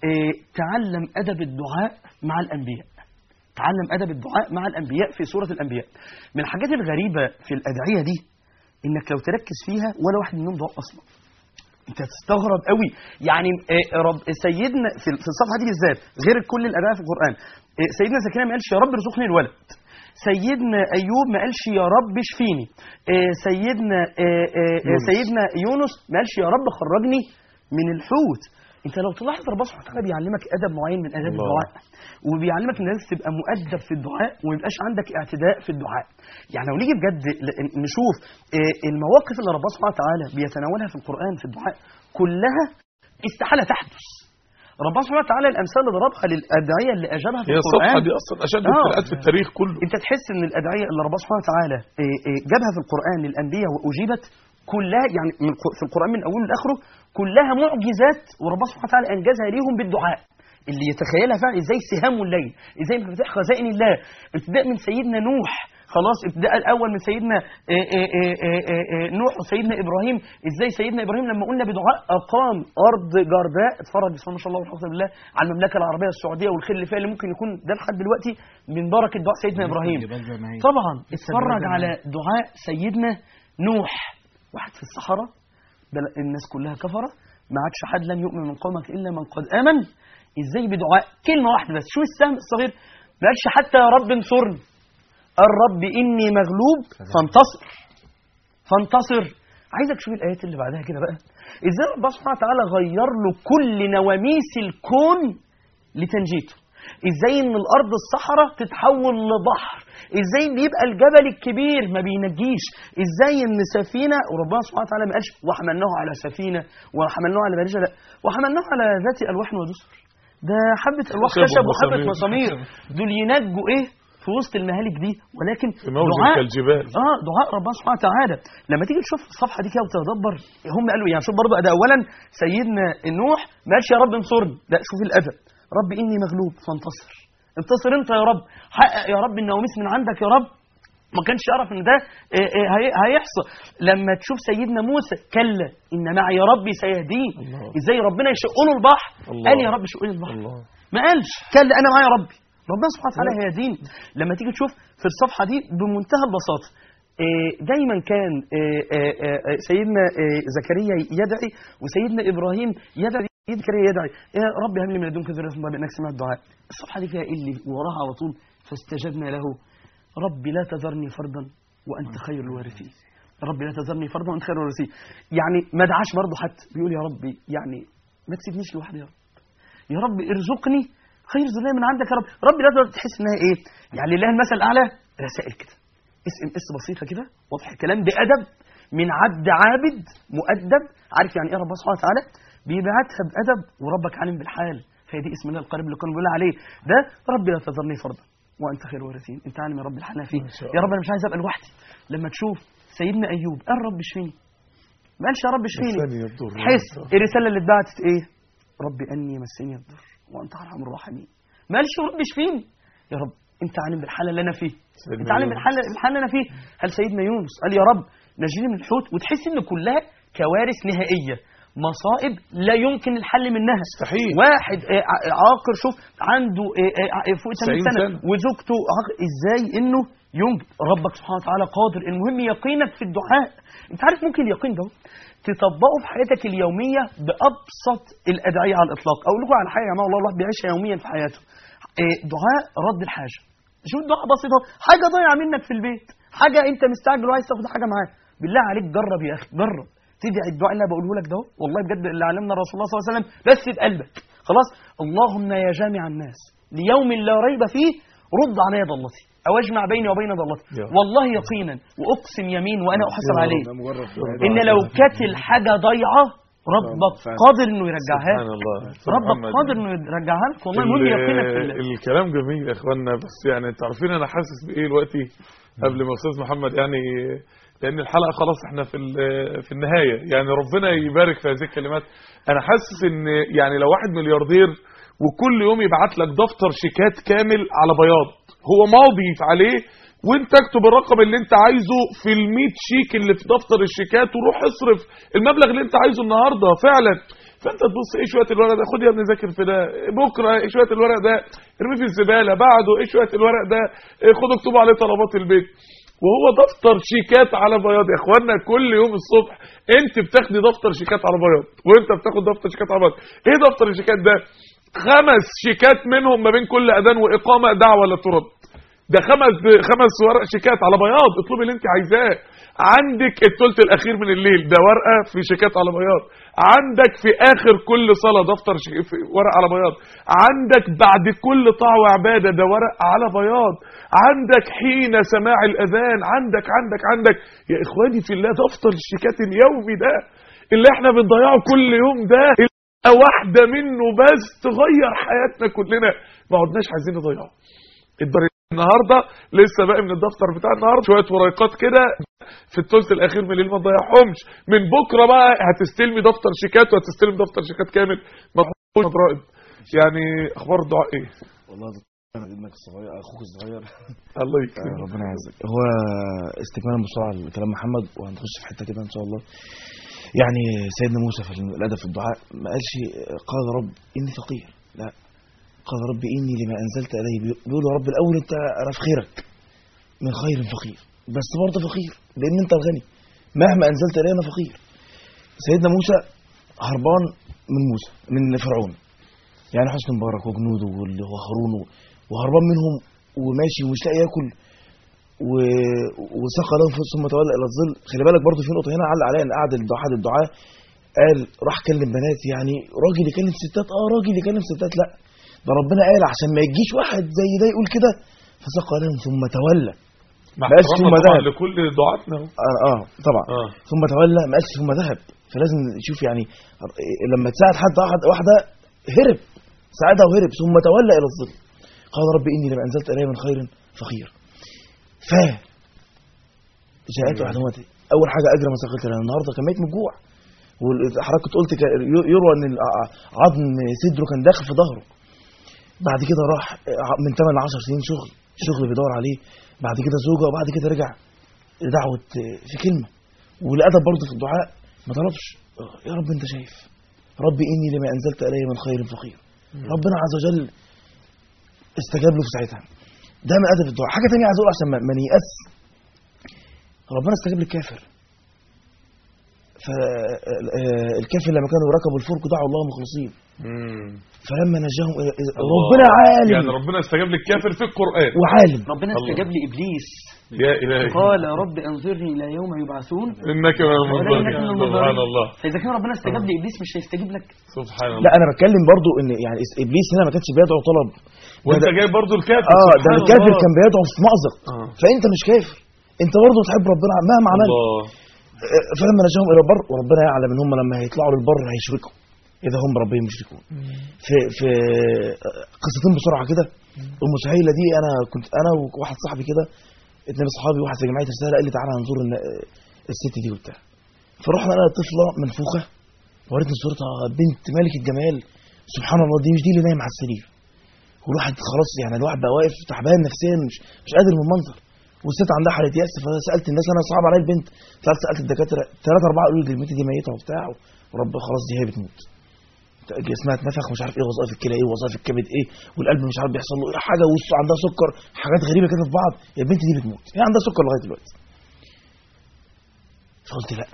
تعلم أدب الدعاء مع الأنبياء. تعلم أدب الدعاء مع الأنبياء في سورة الأنبياء. من الحاجات الغريبة في الأدعية دي انك لو تركز فيها ولا واحد منهم دعاء اصلا، انت هتستغرب قوي. يعني رب سيدنا في الصفحه دي بالذات غير كل الادعيه في القران، سيدنا زكريا ما قالش يا رب ارزقني الولد، سيدنا ايوب ما قالش يا رب اشفيني، سيدنا سيدنا يونس ما قالش يا رب خرجني من الحوت. انت لو تلاحظ ربنا سبحانه وتعالى بيعلمك ادب معين من اداب الدعاء، وبيعلمك ان لازم تبقى مؤدب في الدعاء وما يبقاش عندك اعتداء في الدعاء. يعني لو نيجي بجد نشوف المواقف اللي ربنا سبحانه وتعالى بيتناولها في القرآن في الدعاء كلها استحالة تحدث. ربنا سبحانه وتعالى الامثال اللي ضربها للادعيه اللي اجابها في هي القرآن، الصفحة دي اصلا اشد القراءات في التاريخ كله. انت تحس ان الادعيه اللي ربنا سبحانه وتعالى جابها في القرآن للانبياء واجيبت كلها، يعني في القرآن من اوله لاخره كلها معجزات، وربنا سبحانه وتعالى انجزها ليهم بالدعاء. اللي يتخيلها فعلا ازاي سهام الليل، ازاي مفاتيح خزائن الله، ابتداء من سيدنا نوح، خلاص ابتداء الاول من سيدنا آآ آآ آآ نوح وسيدنا ابراهيم، ازاي سيدنا ابراهيم لما قلنا بدعاء اقام ارض جرداء. اتفرج بسم الله ما شاء الله والحمد لله على المملكه العربيه السعوديه والخير اللي فيها، اللي ممكن يكون ده لحد دلوقتي من بركه دعاء سيدنا ابراهيم. طبعا اتفرج على دعاء سيدنا نوح، واحد في الصحراء الناس كلها كفره، ما عادش حد لم يؤمن من قومك الا من قد امن، ازاي بدعاء كلمه واحده بس، شو السهم الصغير، ما قالش حتى يا رب انصرني، الرب إني مغلوب فانتصر فانتصر. عايزك تشوف الآيات اللي بعدها كده بقى، إزاي ربنا سبحانه وتعالى غير له كل نواميس الكون لتنجيته، إزاي إن الأرض الصحراء تتحول لبحر، إزاي بيبقى الجبل الكبير ما بينجيش، إزاي إن سفينة، وربنا سبحانه وتعالى ما قالش وحملناه على سفينة وحملناه على بريشة، لا، وحملناه على ذات ألواح ودسر، ده حبة ألواح خشب وحبة مسامير، دول ينجوا إيه في وسط المهالك دي، ولكن دعاء الجبال. اه دعاء ربنا سبحانه وتعالى. لما تيجي تشوف الصفحه دي كده وتتدبر هم قالوا يعني، شوف برضه ده اولا سيدنا نوح ما قالش يا رب انصرني، لا شوف الادب، رب اني مغلوب فانتصر، انتصر انت يا رب، حقق يا رب النواميس من عندك يا رب، ما كانش يعرف ان ده هيحصل. لما تشوف سيدنا موسى كلا ان معي يا ربي سيهدين، ازاي ربنا يشق له البحر، قال يا رب شق لي البحر، ما قالش كلا انا معي يا ربي، ربنا سبحانه وتعالى هي دين. لما تيجي تشوف في الصفحة دي بمنتهى البساطة، دايما كان سيدنا زكريا يدعي وسيدنا إبراهيم يدعي، زكريا يدعي يا رب هب لي من لدنك ذرية طيبة إنك سميع الدعاء. الصفحة دي فيها إيه اللي وراها على طول؟ فاستجبنا له رب لا تذرني فردا وأنت خير الوارثين، رب لا تذرني فردا وأنت خير الوارثين. يعني ما دعاش برضه حتى، بيقول يا ربي يعني ما تسيبنيش لوحدي يا رب، يا رب ارزقني خير ذرية من عندك يا رب. رب لا تحس انها ايه يعني لله المثل الاعلى، رسائل كده اس ام اس بسيطه كده، واضح الكلام، بادب من عبد عابد مؤدب، عارف يعني ايه ربنا سبحانه وتعالى بيبعتها بادب، وربك عالم بالحال، فهي دي اسم الله القريب اللي كنا بنقول عليه ده، رب لا تذرني فردا وانت خير الوارثين، انت عالم يا رب الحال فيه، يا رب انا مش عايز ابقى لوحدي. لما تشوف سيدنا ايوب قال رب اشفيني، ما قالش يا رب اشفيني، حس الرساله اللي اتبعتت ايه، رب اني مسني الضر وانت ارحم الراحمين، ما قالش يا رب اشفيني، يا رب انت عالم بالحاله اللي انا فيه، انت عالم بالحاله الحاله اللي انا فيه. هل سيدنا يونس قال يا رب نجيني من الحوت؟ وتحس ان كلها كوارث نهائيه، مصائب لا يمكن الحل منها، مستحيل. واحد عاقر شوف عنده فوق ثمانين سنه وزوجته عاقر، ازاي انه ينجب. ربك سبحانه وتعالى قادر. المهم يقينك في الدعاء. انت عارف ممكن اليقين ده تطبقه في حياتك اليوميه بابسط الادعيه على الاطلاق. اقول لكم على حاجه يا جماعه، والله الواحد بيعيشها يوميا في حياته. دعاء رد الحاجه. شوف دعاء بسيط اهو، حاجه ضايعه منك في البيت، حاجه انت مستعجل وعايز تاخد حاجه معاك، بالله عليك جرب يا اخي، جرب تدعي الدعاء اللي انا بقوله لك ده والله بجد اللي علمنا رسول الله صلى الله عليه وسلم، بس بقلبك خلاص. اللهم يا جامع الناس ليوم لا ريب فيه رد علي ضلتي او اجمع بيني وبين ضلتي. والله يقينا واقسم يمين وانا احسب عليه ان لو كانت الحاجه ضايعه ربك قادر انه يرجعها لك. ربك قادر انه يرجعها لك. والله المهم يقينك في الله. الكلام جميل يا اخوانا، بس يعني انتوا عارفين انا حاسس بايه دلوقتي قبل ما استاذ محمد، يعني لان الحلقه خلاص احنا في في النهايه، يعني ربنا يبارك في هذه الكلمات. انا حاسس ان يعني لو واحد ملياردير وكل يوم يبعت لك دفتر شيكات كامل على بياض هو ماضي عليه، وانت اكتب الرقم اللي انت عايزه في الميت شيك اللي في دفتر الشيكات وروح اصرف المبلغ اللي انت عايزه النهارده فعلا. فانت تبص ايه شويه الورق ده، خد يا ابني ذاكر في ده، بكره ايه شويه الورق ده ارميه في الزباله، بعده ايه شويه الورق ده خد اكتب عليه طلبات البيت. وهو دفتر شيكات على بياض يا اخوانا. كل يوم الصبح انت بتاخدي دفتر شيكات على بياض وانت بتاخد دفتر شيكات على بياض. ايه دفتر الشيكات ده؟ خمس شيكات منهم ما بين كل اذان واقامه دعوه لا ترد. ده خمس خمس ورق شيكات على بياض، اطلبي اللي انت عايزاه. عندك الثلث الاخير من الليل ده ورقه في شيكات على بياض. عندك في اخر كل صلاه دفتر ورق على بياض. عندك بعد كل طاعه وعباده ده ورق على بياض. عندك حين سماع الاذان. عندك عندك عندك يا اخواني في الله دفتر الشيكات اليومي ده اللي احنا بنضيعه كل يوم ده واحده منه بس تغير حياتنا كلنا. ما عدناش عايزين نضيعه. النهارده لسه باقي من الدفتر بتاع النهارده شويه ورقات كده في الثلث الاخير من الليل ما تضيعهمش. من بكره بقى هتستلمي دفتر شيكات وهتستلمي دفتر شيكات كامل ما تحطوش ضرائب. يعني اخبار الدعاء ايه؟ والله انا ابنك الصغير اخوك الصغير الله يكرمك ربنا يعزك. هو استكمالا بسرعه لكلام محمد وهنخش في حته كده ان شاء الله. يعني سيدنا موسى في الادب في الدعاء ما قالش قال رب اني فقير، لا قال رب إني لما أنزلت إليه. بيقول يا رب الأول أنت أنا في خيرك من خير فقير، بس برضه فقير لأن أنت الغني مهما أنزلت إليه أنا فقير. سيدنا موسى هربان من موسى من فرعون، يعني حسن مبارك وجنوده وهارون وهربان منهم وماشي ومش لاقي ياكل وسقى لهم ثم تولى إلى الظل. خلي بالك برضه في نقطة هنا علق عليها إن قعد الدعاء الدعاء قال راح كلم بنات، يعني راجل يكلم ستات اه راجل يكلم ستات لا، ده ربنا قال عشان ما يجيش واحد زي ده يقول كده فسقى لهم ثم تولى. ما قالش ثم ذهب لكل دعاتنا اه, آه طبعا آه. ثم تولى ما قالش ثم ذهب. فلازم نشوف يعني لما تساعد حد واحده هرب ساعدها وهرب ثم تولى الى الظل. قال رب اني لما انزلت الي من خير فقير. ف جاءته احدهما اول حاجه اجر ما سقيت لها النهارده كان ميت من الجوع، وحضرتك قلت يروى ان عظم صدره كان داخل في ظهره. بعد كده راح من ثمانية ل عشر سنين شغل شغل بيدور عليه، بعد كده زوجه، وبعد كده رجع دعوه في كلمه. والادب برضه في الدعاء ما طلبش يا رب انت شايف ربي اني لما انزلت الي من خير فقير. ربنا عز وجل استجاب له في ساعتها. ده من ادب الدعاء. حاجه ثانيه عايز اقول عشان ما نيأس، ربنا استجاب للكافر. فالكافر لما كانوا ركبوا الفلك دعوا الله مخلصين فلما نجاهم ربنا عالم. يعني ربنا استجاب للكافر في القرآن وعالم. ربنا استجاب لإبليس يا إلهي قال رب انظرني إلى يوم يبعثون إنك من المنظرين. سبحان الله. فإذا كان ربنا استجاب لإبليس مش هيستجيب لك؟ سبحان الله. لا أنا بتكلم برضو إن يعني إبليس هنا ما كانش بيدعو طلب وأنت جاي برضو الكافر. آه ده الكافر كان بيدعو في مأزق آه. فأنت مش كافر، أنت برضو تحب ربنا مهما عملت. فلما نجاهم الى البر وربنا يعلم ان هم لما هيطلعوا للبر هيشركوا اذا هم بربهم يشركون. في في قصتين بسرعه كده. ام سهيله دي انا كنت انا وواحد صاحبي كده اتنين اصحابي واحد في جمعيه رساله قال لي تعالى نزور الست دي وبتاع. فرحنا انا طفله منفوخه وريتني صورتها بنت ملك الجمال سبحان الله. دي مش دي اللي نايم على السرير والواحد خلاص يعني الواحد بقى واقف تعبان نفسيا مش مش قادر من المنظر. والست عندها حاله يأس فسالت الناس انا صعب عليا البنت سالت سالت الدكاتره ثلاثه اربعه قالوا لي البنت دي ميته وبتاع ورب خلاص دي هي بتموت. اسمها اتنفخ مش عارف ايه، وظائف الكلى ايه، وظائف الكبد ايه، والقلب مش عارف بيحصل له ايه حاجه، وعندها سكر، حاجات غريبه كده في بعض. يا بنتي دي بتموت، هي عندها سكر لغايه دلوقتي. فقلت لا،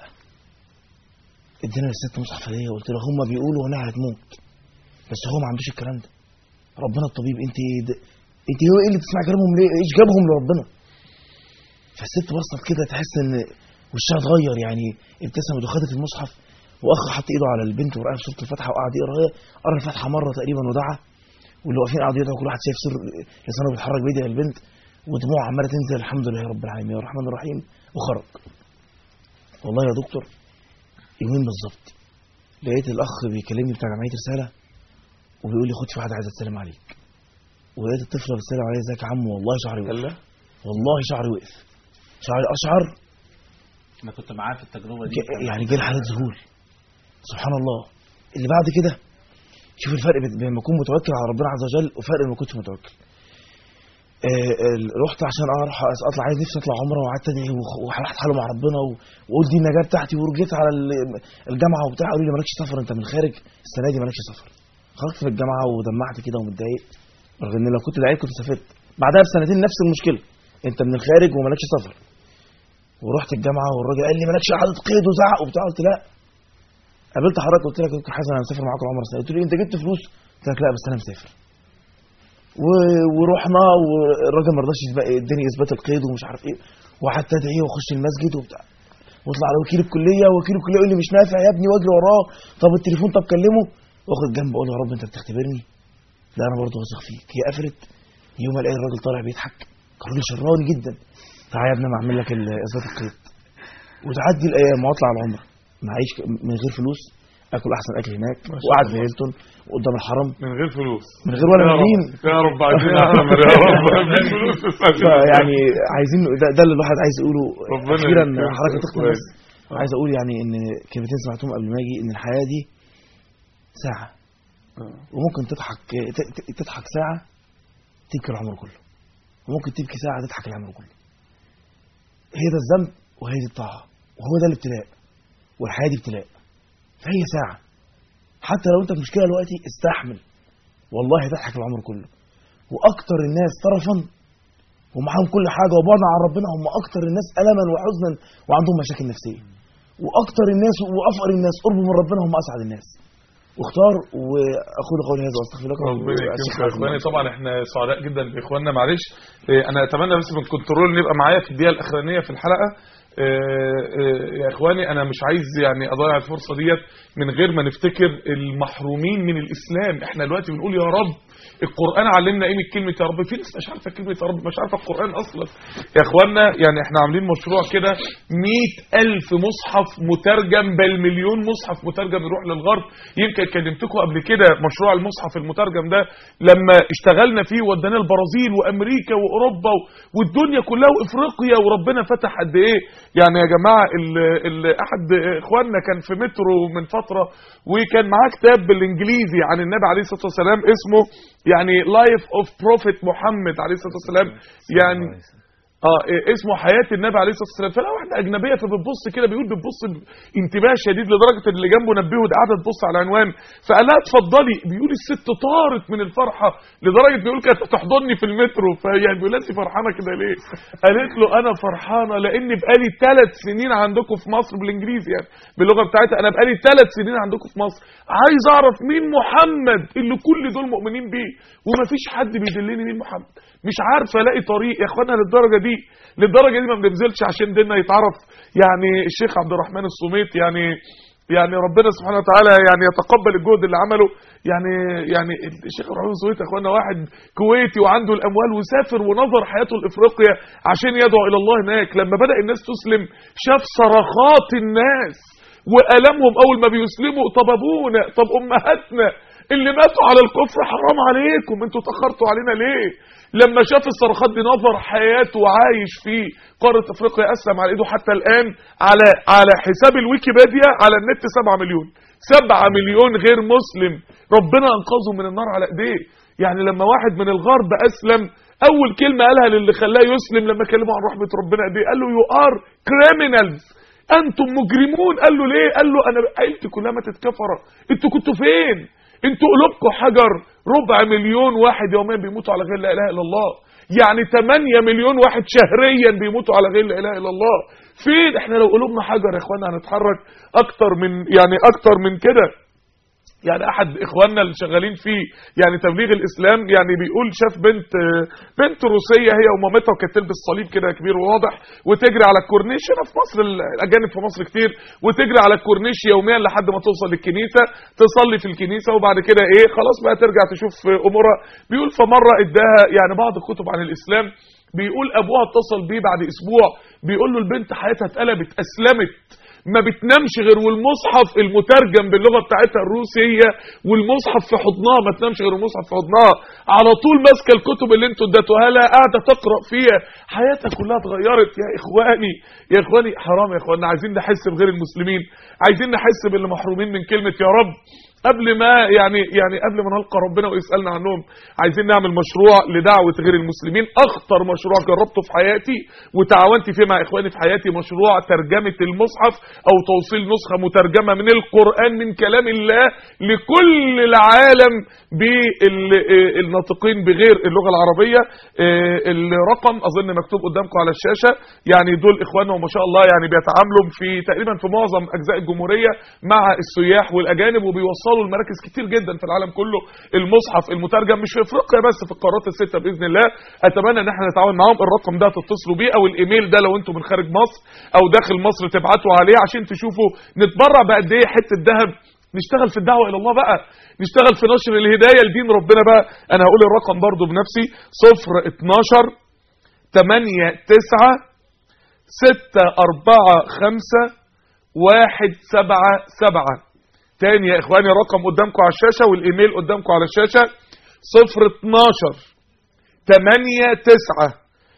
ادينا للست مصحف هديه، قلت له هم بيقولوا انها هتموت بس هو ما عندوش الكلام ده، ربنا الطبيب. انت انت هو ايه اللي بتسمع كلامهم ليه؟ ايش جابهم لربنا؟ فالست بصت كده تحس ان وشها اتغير، يعني ابتسمت وخدت المصحف، واخ حط ايده على البنت ورقها سوره الفاتحه وقعد يقرا. قرا الفاتحه مره تقريبا ودعا، واللي واقفين قعدوا يدعوا، كل واحد شايف سر لسانه بيتحرك بيدعي البنت، ودموع عماله تنزل الحمد لله رب العالمين يا الرحمن الرحيم، وخرج. والله يا دكتور يومين بالظبط لقيت الاخ بيكلمني بتاع جمعيه رساله وبيقول لي خد في واحده عايزه تسلم عليك، ولقيت الطفله بتسلم عليا ازيك يا عم، والله شعري وقف، والله شعري وقف، شعري اشعر. انا كنت معاه في التجربه دي، يعني جه حالة ذهول سبحان الله. اللي بعد كده شوف الفرق بين ما اكون متوكل على ربنا عز وجل وفرق ما كنتش متوكل. آه رحت عشان اروح اطلع، عايز نفسي اطلع عمره، وقعدت ادعي وحلحت حاله مع ربنا وقلت دي النجاه بتاعتي، ورجيت على الجامعه وبتاع، قالوا لي مالكش سفر، انت من الخارج السنه دي مالكش سفر. خرجت من الجامعه ودمعت كده ومتضايق، رغم ان لو كنت دعيت كنت سافرت. بعدها بسنتين نفس المشكله، انت من الخارج ومالكش سفر. ورحت الجامعه والراجل قال لي مالكش عدد قيد وزعق وبتاع، قلت لا. قابلت حضرتك قلت لك يا دكتور حسن انا مسافر معاك العمره السنه، قلت لي انت جبت فلوس؟ قلت لك لا بس انا مسافر. و... ورحنا والراجل ما رضاش يديني اثبات القيد ومش عارف ايه، وقعدت ادعي واخش المسجد وبتاع، واطلع على وكيل الكليه، ووكيل الكليه يقول لي مش نافع يا ابني، واجري وراه، طب التليفون طب كلمه، واخد جنب اقول يا رب انت بتختبرني؟ لا انا برضه واثق فيك. هي قفلت، يوم الاقي الراجل طالع بيضحك، كان راجل شراني جدا، تعالى يا ابني انا اعمل لك اثبات القيد. وتعدي الايام واطلع العمره معيش من غير فلوس، اكل احسن اكل هناك، وقعد في هيلتون وقدام الحرم من غير فلوس، من غير ولا مليم. يا رب عايزين اعمل يا رب فلوس. يعني عايزين ده, ده اللي الواحد عايز يقوله. اخيرا حركه تختم، بس عايز اقول يعني ان كلمتين سمعتهم قبل ما اجي، ان الحياه دي ساعه، وممكن تضحك تضحك ساعه تبكي العمر كله، وممكن تبكي ساعه تضحك العمر كله. هي ده الذنب وهي دي الطاعه، وهو ده الابتلاء، والحياه دي ابتلاء، فهي ساعه. حتى لو انت في مشكله دلوقتي استحمل، والله هتضحك العمر كله. واكتر الناس طرفا ومعاهم كل حاجه وبعدا عن ربنا هم اكتر الناس الما وحزنا وعندهم مشاكل نفسيه، واكتر الناس وافقر الناس قرب من ربنا هم اسعد الناس. واختار. واقول قولي هذا واستغفر لكم. ربنا يكرمك يا اخواني. طبعا احنا سعداء جدا باخواننا، معلش انا اتمنى بس من كنترول نبقى معايا في الدقيقه الاخرانيه في الحلقه. يا اخواني انا مش عايز يعني اضيع الفرصه ديت من غير ما نفتكر المحرومين من الاسلام. احنا دلوقتي بنقول يا رب القرآن علمنا قيمة كلمة يا رب، في ناس مش عارفة كلمة يا رب، مش عارفة القرآن أصلا يا إخوانا. يعني إحنا عاملين مشروع كده مئة ألف مصحف مترجم، بل مليون مصحف مترجم يروح للغرب. يمكن كلمتكم قبل كده مشروع المصحف المترجم ده لما اشتغلنا فيه ودانا البرازيل وأمريكا وأوروبا والدنيا كلها وإفريقيا، وربنا فتح قد إيه. يعني يا جماعة ال ال أحد إخواننا كان في مترو من فترة وكان معاه كتاب بالإنجليزي عن النبي عليه الصلاة والسلام اسمه يعني Life of Prophet محمد عليه الصلاة والسلام، يعني اه اسمه حياة النبي عليه الصلاة والسلام. فلا واحدة أجنبية فبتبص كده، بيقول بتبص بانتباه شديد لدرجة ان اللي جنبه نبهه، قاعدة تبص على العنوان، فقال لها اتفضلي. بيقول الست طارت من الفرحة لدرجة بيقول كانت تحضني في المترو، فيعني بيقول انت فرحانة كده ليه؟ قالت له أنا فرحانة لأن بقالي ثلاث سنين عندكم في مصر، بالإنجليزي يعني باللغة بتاعتها، أنا بقالي ثلاث سنين عندكم في مصر، عايز أعرف مين محمد اللي كل دول مؤمنين بيه ومفيش حد بيدلني مين محمد، مش عارف الاقي طريق. يا اخوانا للدرجه دي للدرجه دي ما بننزلش عشان ديننا يتعرف. يعني الشيخ عبد الرحمن الصميت يعني يعني ربنا سبحانه وتعالى يعني يتقبل الجهد اللي عمله. يعني يعني الشيخ عبد الرحمن الصميت يا اخوانا واحد كويتي وعنده الاموال وسافر ونظر حياته لافريقيا عشان يدعو الى الله هناك. لما بدا الناس تسلم شاف صرخات الناس والامهم اول ما بيسلموا. طب ابونا، طب امهاتنا اللي ماتوا على الكفر حرام عليكم، انتوا تاخرتوا علينا ليه؟ لما شاف الصرخات دي نظر حياته وعايش في قارة افريقيا، اسلم على ايده حتى الان على على حساب الويكيبيديا على النت سبعة مليون سبعة مليون غير مسلم ربنا انقذه من النار على ايديه. يعني لما واحد من الغرب اسلم اول كلمة قالها للي خلاه يسلم لما كلمه عن رحمة ربنا قد ايه، قال له يو ار كريمينالز، انتم مجرمون. قال له ليه؟ قال له انا عيلتي كلها ماتت كفرة، انتوا كنتوا فين؟ انتوا قلوبكم حجر. ربع مليون واحد يوميا بيموتوا على غير لا اله الا الله، يعني ثمانية مليون واحد شهريا بيموتوا على غير لا اله الا الله. فين احنا لو قلوبنا حجر يا اخوانا هنتحرك اكتر من يعني اكتر من كده. يعني احد اخواننا اللي شغالين فيه يعني تبليغ الاسلام يعني بيقول شاف بنت بنت روسيه هي ومامتها وكانت تلبس صليب كده كبير وواضح وتجري على الكورنيش. هنا في مصر الاجانب في مصر كتير، وتجري على الكورنيش يوميا لحد ما توصل للكنيسه تصلي في الكنيسه وبعد كده ايه خلاص بقى ترجع تشوف امورها. بيقول فمره اداها يعني بعض الكتب عن الاسلام، بيقول ابوها اتصل بيه بعد اسبوع بيقول له البنت حياتها اتقلبت، اسلمت، ما بتنامش غير والمصحف المترجم باللغه بتاعتها الروسيه والمصحف في حضنها، ما تنامش غير المصحف في حضنها، على طول ماسكه الكتب اللي انتوا اديتوها لها قاعده تقرا فيها، حياتها كلها اتغيرت. يا اخواني يا اخواني حرام يا اخواني، عايزين نحس بغير المسلمين، عايزين نحس باللي محرومين من كلمه يا رب قبل ما يعني يعني قبل ما نلقى ربنا ويسالنا عنهم. عايزين نعمل مشروع لدعوه غير المسلمين، اخطر مشروع جربته في حياتي وتعاونت فيه مع اخواني في حياتي، مشروع ترجمه المصحف او توصيل نسخه مترجمه من القران من كلام الله لكل العالم بالناطقين بغير اللغه العربيه. الرقم اظن مكتوب قدامكم على الشاشه، يعني دول اخواننا وما شاء الله يعني بيتعاملوا في تقريبا في معظم اجزاء الجمهوريه مع السياح والاجانب، وبيوصلوا المراكز كتير جدا في العالم كله المصحف المترجم، مش في افريقيا بس، في القارات السته باذن الله. اتمنى ان احنا نتعاون معاهم. الرقم ده تتصلوا بيه او الايميل ده لو انتم من خارج مصر او داخل مصر تبعتوا عليه عشان تشوفوا نتبرع بقد ايه حته ذهب، نشتغل في الدعوه الى الله بقى، نشتغل في نشر الهدايه لدين ربنا بقى. انا هقول الرقم برضو بنفسي صفر اتناشر تمانية تسعة ستة أربعة خمسة واحد سبعة سبعة. تاني يا اخواني الرقم قدامكم على الشاشه والايميل قدامكم على الشاشه صفر اتناشر تمانية تسعة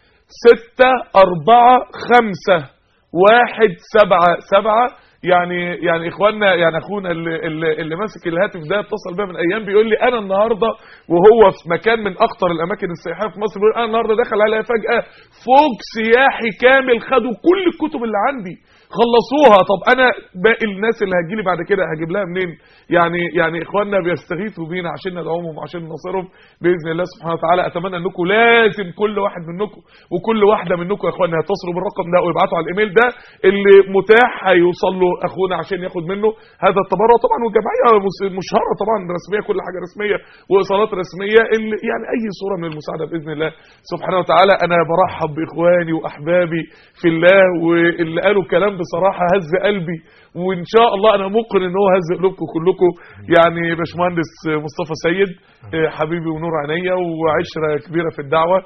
ستة أربعة خمسة واحد سبعة سبعة. يعني يعني اخواننا يعني اخونا اللي, اللي, اللي ماسك الهاتف ده اتصل بيا من ايام بيقول لي انا النهارده وهو في مكان من اخطر الاماكن السياحيه في مصر، بيقول انا النهارده دخل عليا فجاه فوق سياحي كامل خدوا كل الكتب اللي عندي خلصوها. طب انا باقي الناس اللي هتجيلي بعد كده هجيب لها منين؟ يعني يعني اخواننا بيستغيثوا بينا عشان ندعوهم وعشان ننصرهم باذن الله سبحانه وتعالى. اتمنى انكم لازم كل واحد منكم وكل واحده منكم يا اخواننا يتصلوا بالرقم ده ويبعتوا على الايميل ده اللي متاح هيوصل له اخونا عشان ياخد منه هذا التبرع. طبعا والجمعيه مشهوره طبعا رسميه، كل حاجه رسميه وايصالات رسميه، اللي يعني اي صوره من المساعده باذن الله سبحانه وتعالى. انا برحب باخواني واحبابي في الله، واللي قالوا كلام بصراحه هز قلبي، وان شاء الله انا موقن ان هو هز قلوبكم كلكم. يعني باشمهندس مصطفى سيد حبيبي ونور عينيا وعشره كبيره في الدعوه،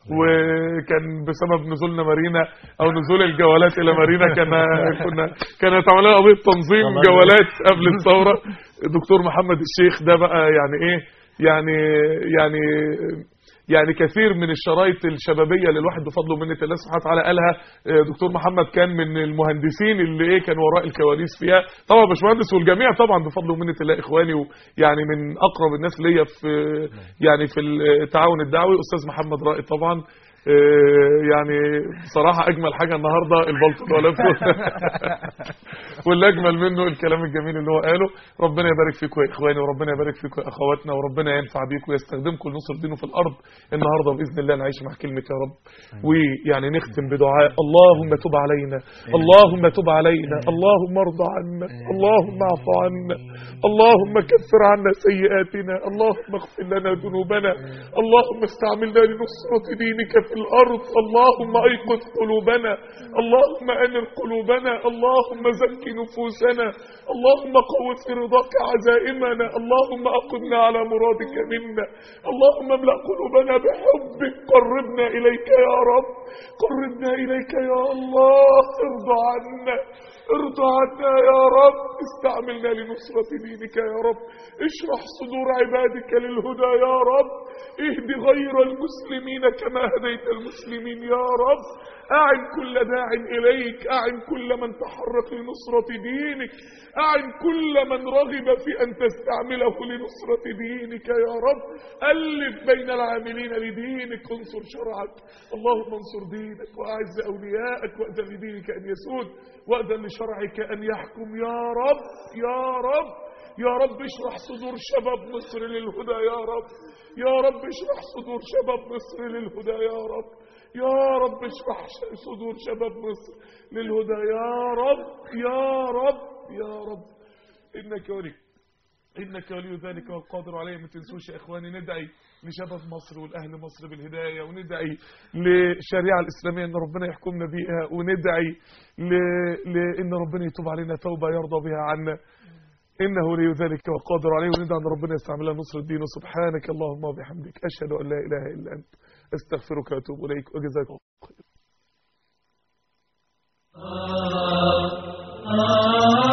وكان بسبب نزولنا مارينا او نزول الجولات الى مارينا كان كنا كانت عمليه قضيه تنظيم جولات قبل الثوره. دكتور محمد الشيخ ده بقى يعني ايه يعني يعني يعني كثير من الشرايط الشبابيه اللي الواحد بفضل ومنه الله سبحانه وتعالى قالها. دكتور محمد كان من المهندسين اللي ايه كان وراء الكواليس فيها طبعا باشمهندس والجميع طبعا بفضل ومنه الله اخواني، ويعني من اقرب الناس ليا في يعني في التعاون الدعوي استاذ محمد رائد طبعا. يعني بصراحه اجمل حاجه النهارده البلطو ده لابسه واللي اجمل منه الكلام الجميل اللي هو قاله. ربنا يبارك فيكم يا اخواني وربنا يبارك فيكم يا اخواتنا وربنا ينفع بيكم ويستخدمكم لنصر دينه في الارض. النهارده باذن الله نعيش مع كلمه يا رب، ويعني نختم بدعاء اللهم تب علينا اللهم تب علينا اللهم ارضى عنا اللهم اعف عنا اللهم كفر عنا سيئاتنا اللهم اغفر لنا ذنوبنا اللهم استعملنا لنصرة دينك في الأرض. اللهم أيقظ قلوبنا اللهم أنر قلوبنا اللهم زك نفوسنا اللهم قو في رضاك عزائمنا اللهم أقمنا على مرادك منا اللهم املأ قلوبنا بحبك قربنا إليك يا رب قربنا إليك يا الله. ارضى عنا ارضى عنا يا رب استعملنا لنصرة دينك يا رب. اشرح صدور عبادك للهدى يا رب. اهد غير المسلمين كما هديت المسلمين يا رب. أعن كل داع إليك أعن كل من تحرك لنصرة دينك أعن كل من رغب في أن تستعمله لنصرة دينك يا رب. ألف بين العاملين لدينك انصر شرعك اللهم انصر دينك وأعز أولياءك وأذن لدينك أن يسود وأذن لشرعك أن يحكم يا رب يا رب. يا رب اشرح صدور شباب مصر للهدى يا رب، يا رب اشرح صدور شباب مصر للهدى يا رب، يا رب اشرح صدور شباب مصر للهدى يا رب يا رب يا رب. إنك ولي إنك ولي ذلك والقادر عليه. ما تنسوش يا إخواني ندعي لشباب مصر والأهل مصر بالهداية، وندعي للشريعة الإسلامية أن ربنا يحكمنا بيها، وندعي لأن ربنا يتوب علينا توبة يرضى بها عنا، إنه ولي ذلك والقادر عليه. وندعي أن ربنا يستعملنا نصر الدين. وسبحانك اللهم وبحمدك أشهد أن لا إله إلا أنت أستغفرك وأتوب إليك وجزاك الله خير.